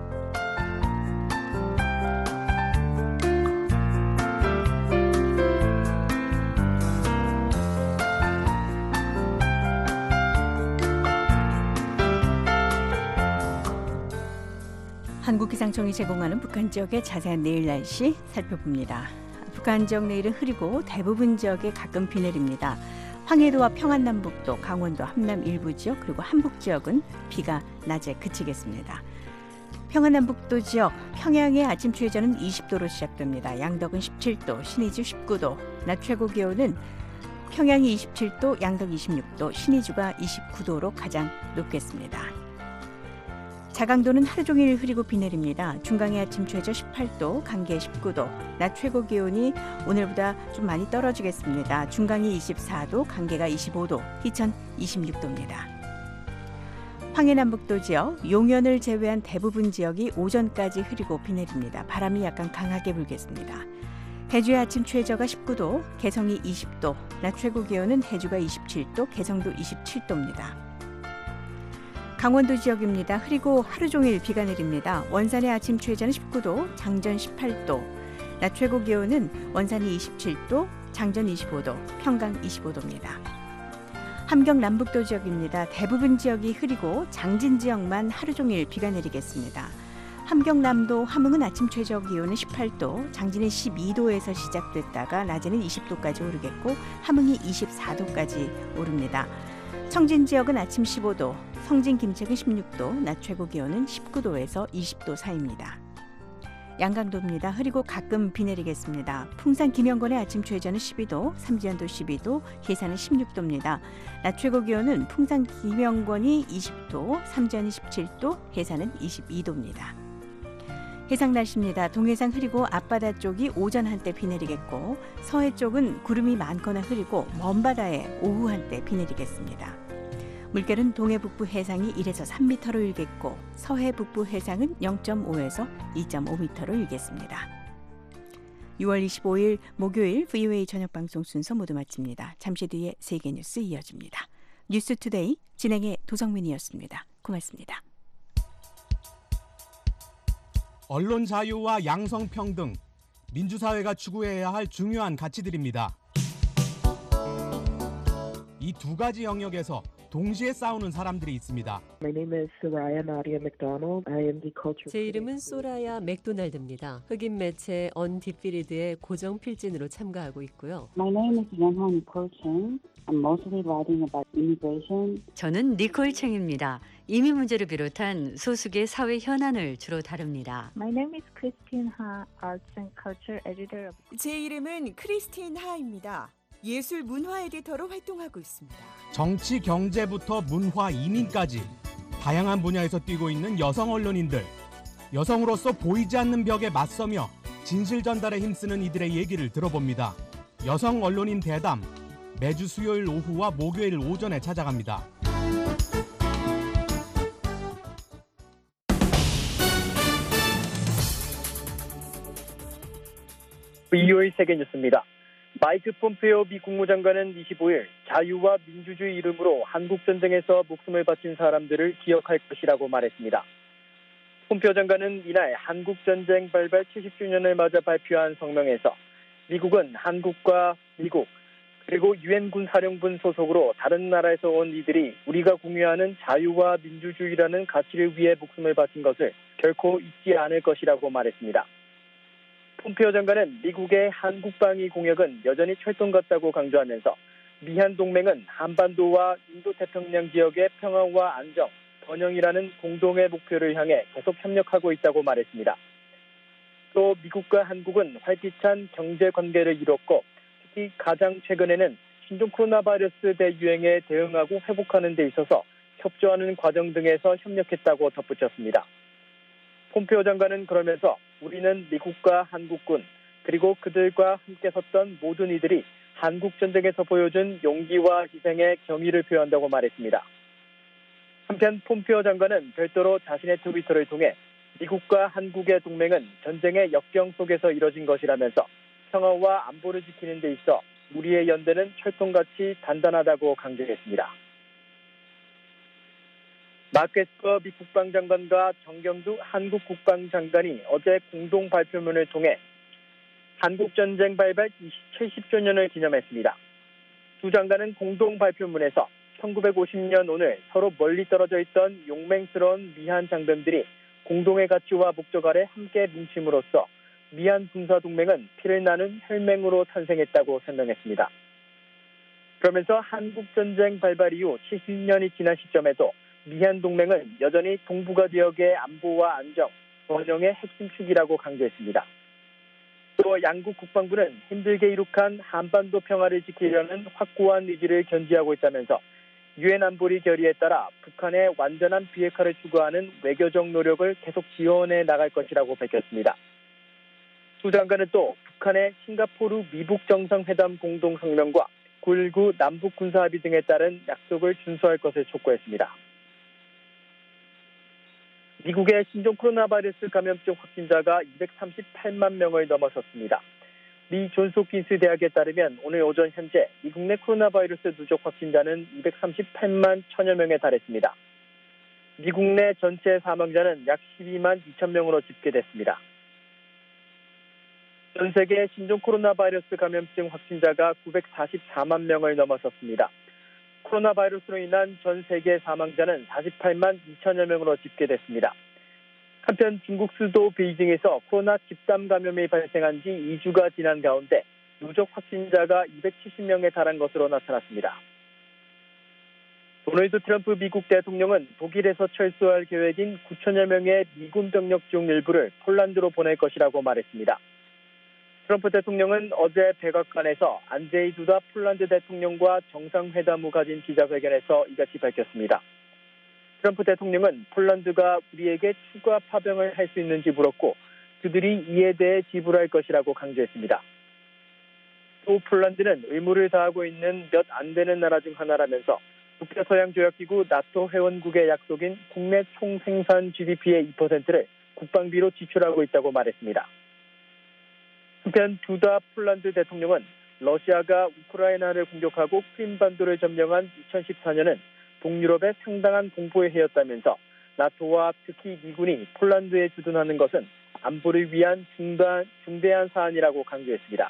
한국기상청이 제공하는 북한 지역의 자세한 내일 날씨 살펴봅니다. 북한 지역 내일은 흐리고 대부분 지역에 가끔 비 내립니다. 황해도와 평안남북도, 강원도 함남 일부 지역 그리고 한북 지역은 비가 낮에 그치겠습니다. 평안남북도 지역 평양의 아침 최저는 이십 도로 시작됩니다. 양덕은 십칠 도, 신의주 십구 도, 낮 최고 기온은 평양이 이십칠 도, 양덕 이십육 도, 신의주가 이십구 도로 가장 높겠습니다. 자강도는 하루 종일 흐리고 비 내립니다. 중강의 아침 최저 십팔 도, 강계 십구 도, 낮 최고 기온이 오늘보다 좀 많이 떨어지겠습니다. 중강이 이십사 도, 강계가 이십오 도, 희천 이십육 도입니다. 황해남북도 지역, 용현을 제외한 대부분 지역이 오전까지 흐리고 비 내립니다. 바람이 약간 강하게 불겠습니다. 해주의 아침 최저가 십구 도, 개성이 이십 도, 낮 최고 기온은 해주가 이십칠 도, 개성도 이십칠 도입니다. 강원도 지역입니다. 흐리고 하루 종일 비가 내립니다. 원산의 아침 최저는 십구 도, 장전 십팔 도, 낮 최고 기온은 원산이 이십칠 도, 장전 이십오 도, 평강 이십오 도입니다. 함경 남북도 지역입니다. 대부분 지역이 흐리고 장진 지역만 하루 종일 비가 내리겠습니다. 함경남도 함흥은 아침 최저 기온은 십팔 도, 장진은 십이 도에서 시작됐다가 낮에는 이십 도까지 오르겠고 함흥이 이십사 도까지 오릅니다. 청진 지역은 아침 십오 도, 성진 김책은 십육 도, 낮 최고 기온은 십구 도에서 이십 도 사이입니다. 양강도입니다. 흐리고 가끔 비 내리겠습니다. 풍산 김영권의 아침 최저는 십이 도, 삼지연도 십이 도, 해산은 십육 도입니다. 낮 최고 기온은 풍산 김영권이 이십 도, 삼지연이 십칠 도, 해산은 이십이 도입니다. 해상 날씨입니다. 동해상 흐리고 앞바다 쪽이 오전 한때 비 내리겠고 서해 쪽은 구름이 많거나 흐리고 먼바다에 오후 한때 비 내리겠습니다. 물결은 동해 북부 해상이 일에서 삼 미터로 일겠고 서해 북부 해상은 영 점 오에서 이 점 오 미터로 일겠습니다. 유월 이십오일 목요일 브이오에이 저녁방송 순서 모두 마칩니다. 잠시 뒤에 세계뉴스 이어집니다. 뉴스투데이 진행의 도성민이었습니다. 고맙습니다. 언론 자유와 양성평등, 민주사회가 추구해야 할 중요한 가치들입니다. 이 두 가지 영역에서 동시에 싸우는 사람들이 있습니다. 제 이름은 소라야 맥도날드입니다. 흑인 매체 언디피리드의 고정 필진으로 참가하고 있고요. 저는 니콜 챙입니다. 이민 문제를 비롯한 소수의 사회 현안을 주로 다룹니다. 제 이름은 크리스틴 하입니다. 예술 문화 에디터로 활동하고 있습니다. 정치, 경제부터 문화, 이민까지 다양한 분야에서 뛰고 있는 여성 언론인들. 여성으로서 보이지 않는 벽에 맞서며 진실 전달에 힘쓰는 이들의 얘기를 들어봅니다. 여성 언론인 대담, 매주 수요일 오후와 목요일 오전에 찾아갑니다. 브이오에이 세계뉴스입니다. 마이크 폼페오 미 국무장관은 이십오일 자유와 민주주의 이름으로 한국전쟁에서 목숨을 바친 사람들을 기억할 것이라고 말했습니다. 폼페오 장관은 이날 한국전쟁 발발 칠십 주년을 맞아 발표한 성명에서 미국은 한국과 미국 그리고 유엔 군사령부 소속으로 다른 나라에서 온 이들이 우리가 공유하는 자유와 민주주의라는 가치를 위해 목숨을 바친 것을 결코 잊지 않을 것이라고 말했습니다. 폼페오 장관은 미국의 한국방위 공약은 여전히 철통 같다고 강조하면서 미한 동맹은 한반도와 인도태평양 지역의 평화와 안정, 번영이라는 공동의 목표를 향해 계속 협력하고 있다고 말했습니다. 또 미국과 한국은 활기찬 경제 관계를 이뤘고 특히 가장 최근에는 신종 코로나 바이러스 대유행에 대응하고 회복하는 데 있어서 협조하는 과정 등에서 협력했다고 덧붙였습니다. 폼페오 장관은 그러면서 우리는 미국과 한국군 그리고 그들과 함께 섰던 모든 이들이 한국전쟁에서 보여준 용기와 희생에 경의를 표한다고 말했습니다. 한편 폼페오 장관은 별도로 자신의 트위터를 통해 미국과 한국의 동맹은 전쟁의 역경 속에서 이뤄진 것이라면서 평화와 안보를 지키는 데 있어 우리의 연대는 철통같이 단단하다고 강조했습니다. 마크 에스퍼 미 국방장관과 정경두 한국 국방장관이 어제 공동 발표문을 통해 한국전쟁 발발 칠십 주년을 기념했습니다. 두 장관은 공동 발표문에서 천구백오십 년 오늘 서로 멀리 떨어져 있던 용맹스러운 미한 장병들이 공동의 가치와 목적 아래 함께 뭉침으로써 미한 군사동맹은 피를 나눈 혈맹으로 탄생했다고 설명했습니다. 그러면서 한국전쟁 발발 이후 칠십 년이 지난 시점에도 미한 동맹은 여전히 동북아 지역의 안보와 안정, 번영의 핵심 축이라고 강조했습니다. 또 양국 국방부는 힘들게 이룩한 한반도 평화를 지키려는 확고한 의지를 견지하고 있다면서 유엔 안보리 결의에 따라 북한의 완전한 비핵화를 추구하는 외교적 노력을 계속 지원해 나갈 것이라고 밝혔습니다. 두 장관은 또 북한의 싱가포르 미북 정상회담 공동성명과 구일구 남북 군사합의 등에 따른 약속을 준수할 것을 촉구했습니다. 미국의 신종 코로나 바이러스 감염증 확진자가 이백삼십팔만 명을 넘어섰습니다. 미 존스홉킨스 대학에 따르면 오늘 오전 현재 미국 내 코로나 바이러스 누적 확진자는 이백삼십팔만 천여 명에 달했습니다. 미국 내 전체 사망자는 약 십이만 이천 명으로 집계됐습니다. 전 세계 신종 코로나 바이러스 감염증 확진자가 구백사십사만 명을 넘어섰습니다. 코로나 바이러스로 인한 전 세계 사망자는 사십팔만 이천여 명으로 집계됐습니다. 한편 중국 수도 베이징에서 코로나 집단 감염이 발생한 지 이 주가 지난 가운데 누적 확진자가 이백칠십 명에 달한 것으로 나타났습니다. 도널드 트럼프 미국 대통령은 독일에서 철수할 계획인 구천여 명의 미군 병력 중 일부를 폴란드로 보낼 것이라고 말했습니다. 트럼프 대통령은 어제 백악관에서 안제이 두다 폴란드 대통령과 정상회담 후 가진 기자회견에서 이같이 밝혔습니다. 트럼프 대통령은 폴란드가 우리에게 추가 파병을 할 수 있는지 물었고 그들이 이에 대해 지불할 것이라고 강조했습니다. 또 폴란드는 의무를 다하고 있는 몇 안 되는 나라 중 하나라면서 북대서양조약기구 나토 회원국의 약속인 국내 총생산 지디피의 이 퍼센트를 국방비로 지출하고 있다고 말했습니다. 한편 두다 폴란드 대통령은 러시아가 우크라이나를 공격하고 크림반도를 점령한 이천십사 년은 동유럽의 상당한 공포의 해였다면서 나토와 특히 미군이 폴란드에 주둔하는 것은 안보를 위한 중단, 중대한 사안이라고 강조했습니다.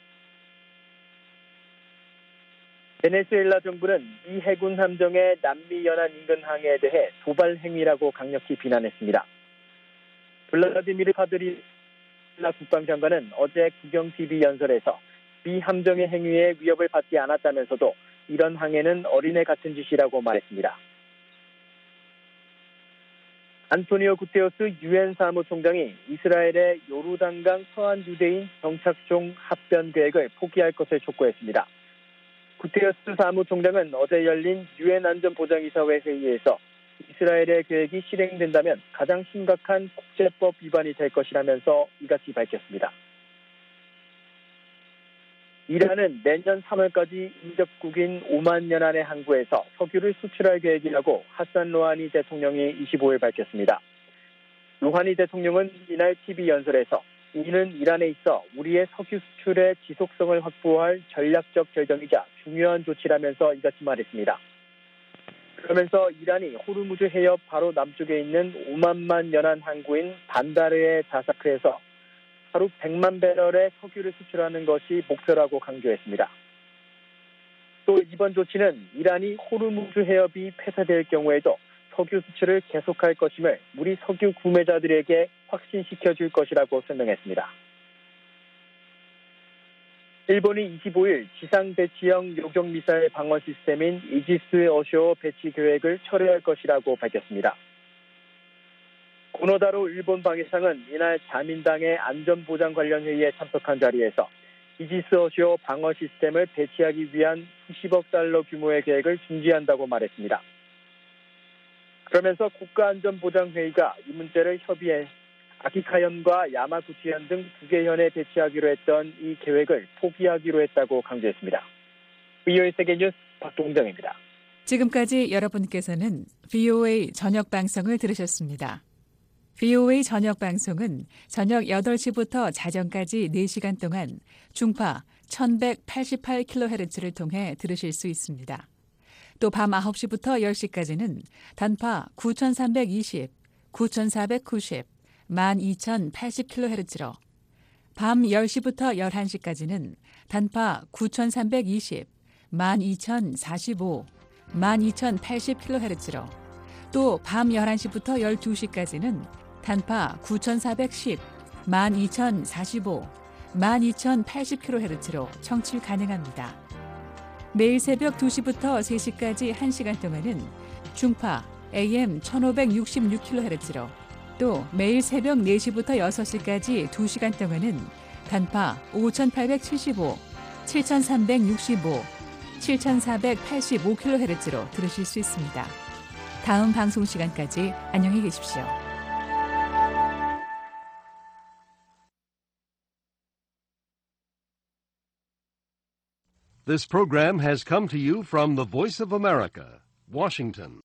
베네수엘라 정부는 미 해군 함정의 남미 연안 인근 항해에 대해 도발 행위라고 강력히 비난했습니다. 블라디미르 파드리라 국방장관은 어제 국영티비 연설에서 미 함정의 행위에 위협을 받지 않았다면서도 이런 항해는 어린애 같은 짓이라고 말했습니다. 안토니오 구테우스 유엔 사무총장이 이스라엘의 요르단강 서한 유대인 정착종 합변 계획을 포기할 것을 촉구했습니다. 구테우스 사무총장은 어제 열린 유엔 안전보장이사회 회의에서 이스라엘의 계획이 실행된다면 가장 심각한 국제법 위반이 될 것이라면서 이같이 밝혔습니다. 이란은 내년 삼월까지 인접국인 오만 연안의 항구에서 석유를 수출할 계획이라고 하산 로하니 대통령이 이십오일 밝혔습니다. 로하니 대통령은 이날 티비 연설에서 이는 이란에 있어 우리의 석유 수출의 지속성을 확보할 전략적 결정이자 중요한 조치라면서 이같이 말했습니다. 그러면서 이란이 호르무즈 해협 바로 남쪽에 있는 오만만 연안 항구인 반다르의 자사크에서 하루 백만 배럴의 석유를 수출하는 것이 목표라고 강조했습니다. 또 이번 조치는 이란이 호르무즈 해협이 폐쇄될 경우에도 석유 수출을 계속할 것임을 우리 석유 구매자들에게 확신시켜 줄 것이라고 설명했습니다. 일본이 이십오일 지상 배치형 요격 미사일 방어 시스템인 이지스 어쇼 배치 계획을 철회할 것이라고 밝혔습니다. 고노다로 일본 방위상은 이날 자민당의 안전보장 관련 회의에 참석한 자리에서 이지스 어쇼 방어 시스템을 배치하기 위한 수십억 달러 규모의 계획을 중지한다고 말했습니다. 그러면서 국가안전보장회의가 이 문제를 협의해 아키카현과 야마구치현 등 두 개 현에 배치하기로 했던 이 계획을 포기하기로 했다고 강조했습니다. 브이오에이 세계뉴스 박동정입니다. 지금까지 여러분께서는 브이오에이 저녁 방송을 들으셨습니다. 브이오에이 저녁 방송은 저녁 여덟 시부터 자정까지 네 시간 동안 중파 천백팔십팔 킬로헤르츠를 통해 들으실 수 있습니다. 또 밤 아홉 시부터 열 시까지는 단파 구천삼백이십, 구천사백구십, 만 이천팔십 킬로헤르츠로 밤 열 시부터 열한 시까지는 단파 구천삼백이십, 만 이천사십오, 만 이천팔십 킬로헤르츠로 또 밤 열한 시부터 열두 시까지는 단파 구천사백십, 만 이천사십오, 만 이천팔십 킬로헤르츠로 청취 가능합니다. 매일 새벽 두 시부터 세 시까지 한 시간 동안은 중파 에이엠 천오백육십육 킬로헤르츠로 또 매일 새벽 네 시부터 여섯 시까지 두 시간 동안은 단파 오천팔백칠십오, 칠천삼백육십오, 칠천사백팔십오 킬로헤르츠로 들으실 수 있습니다. 다음 방송 시간까지 안녕히 계십시오. This program has come to you from the Voice of America, Washington.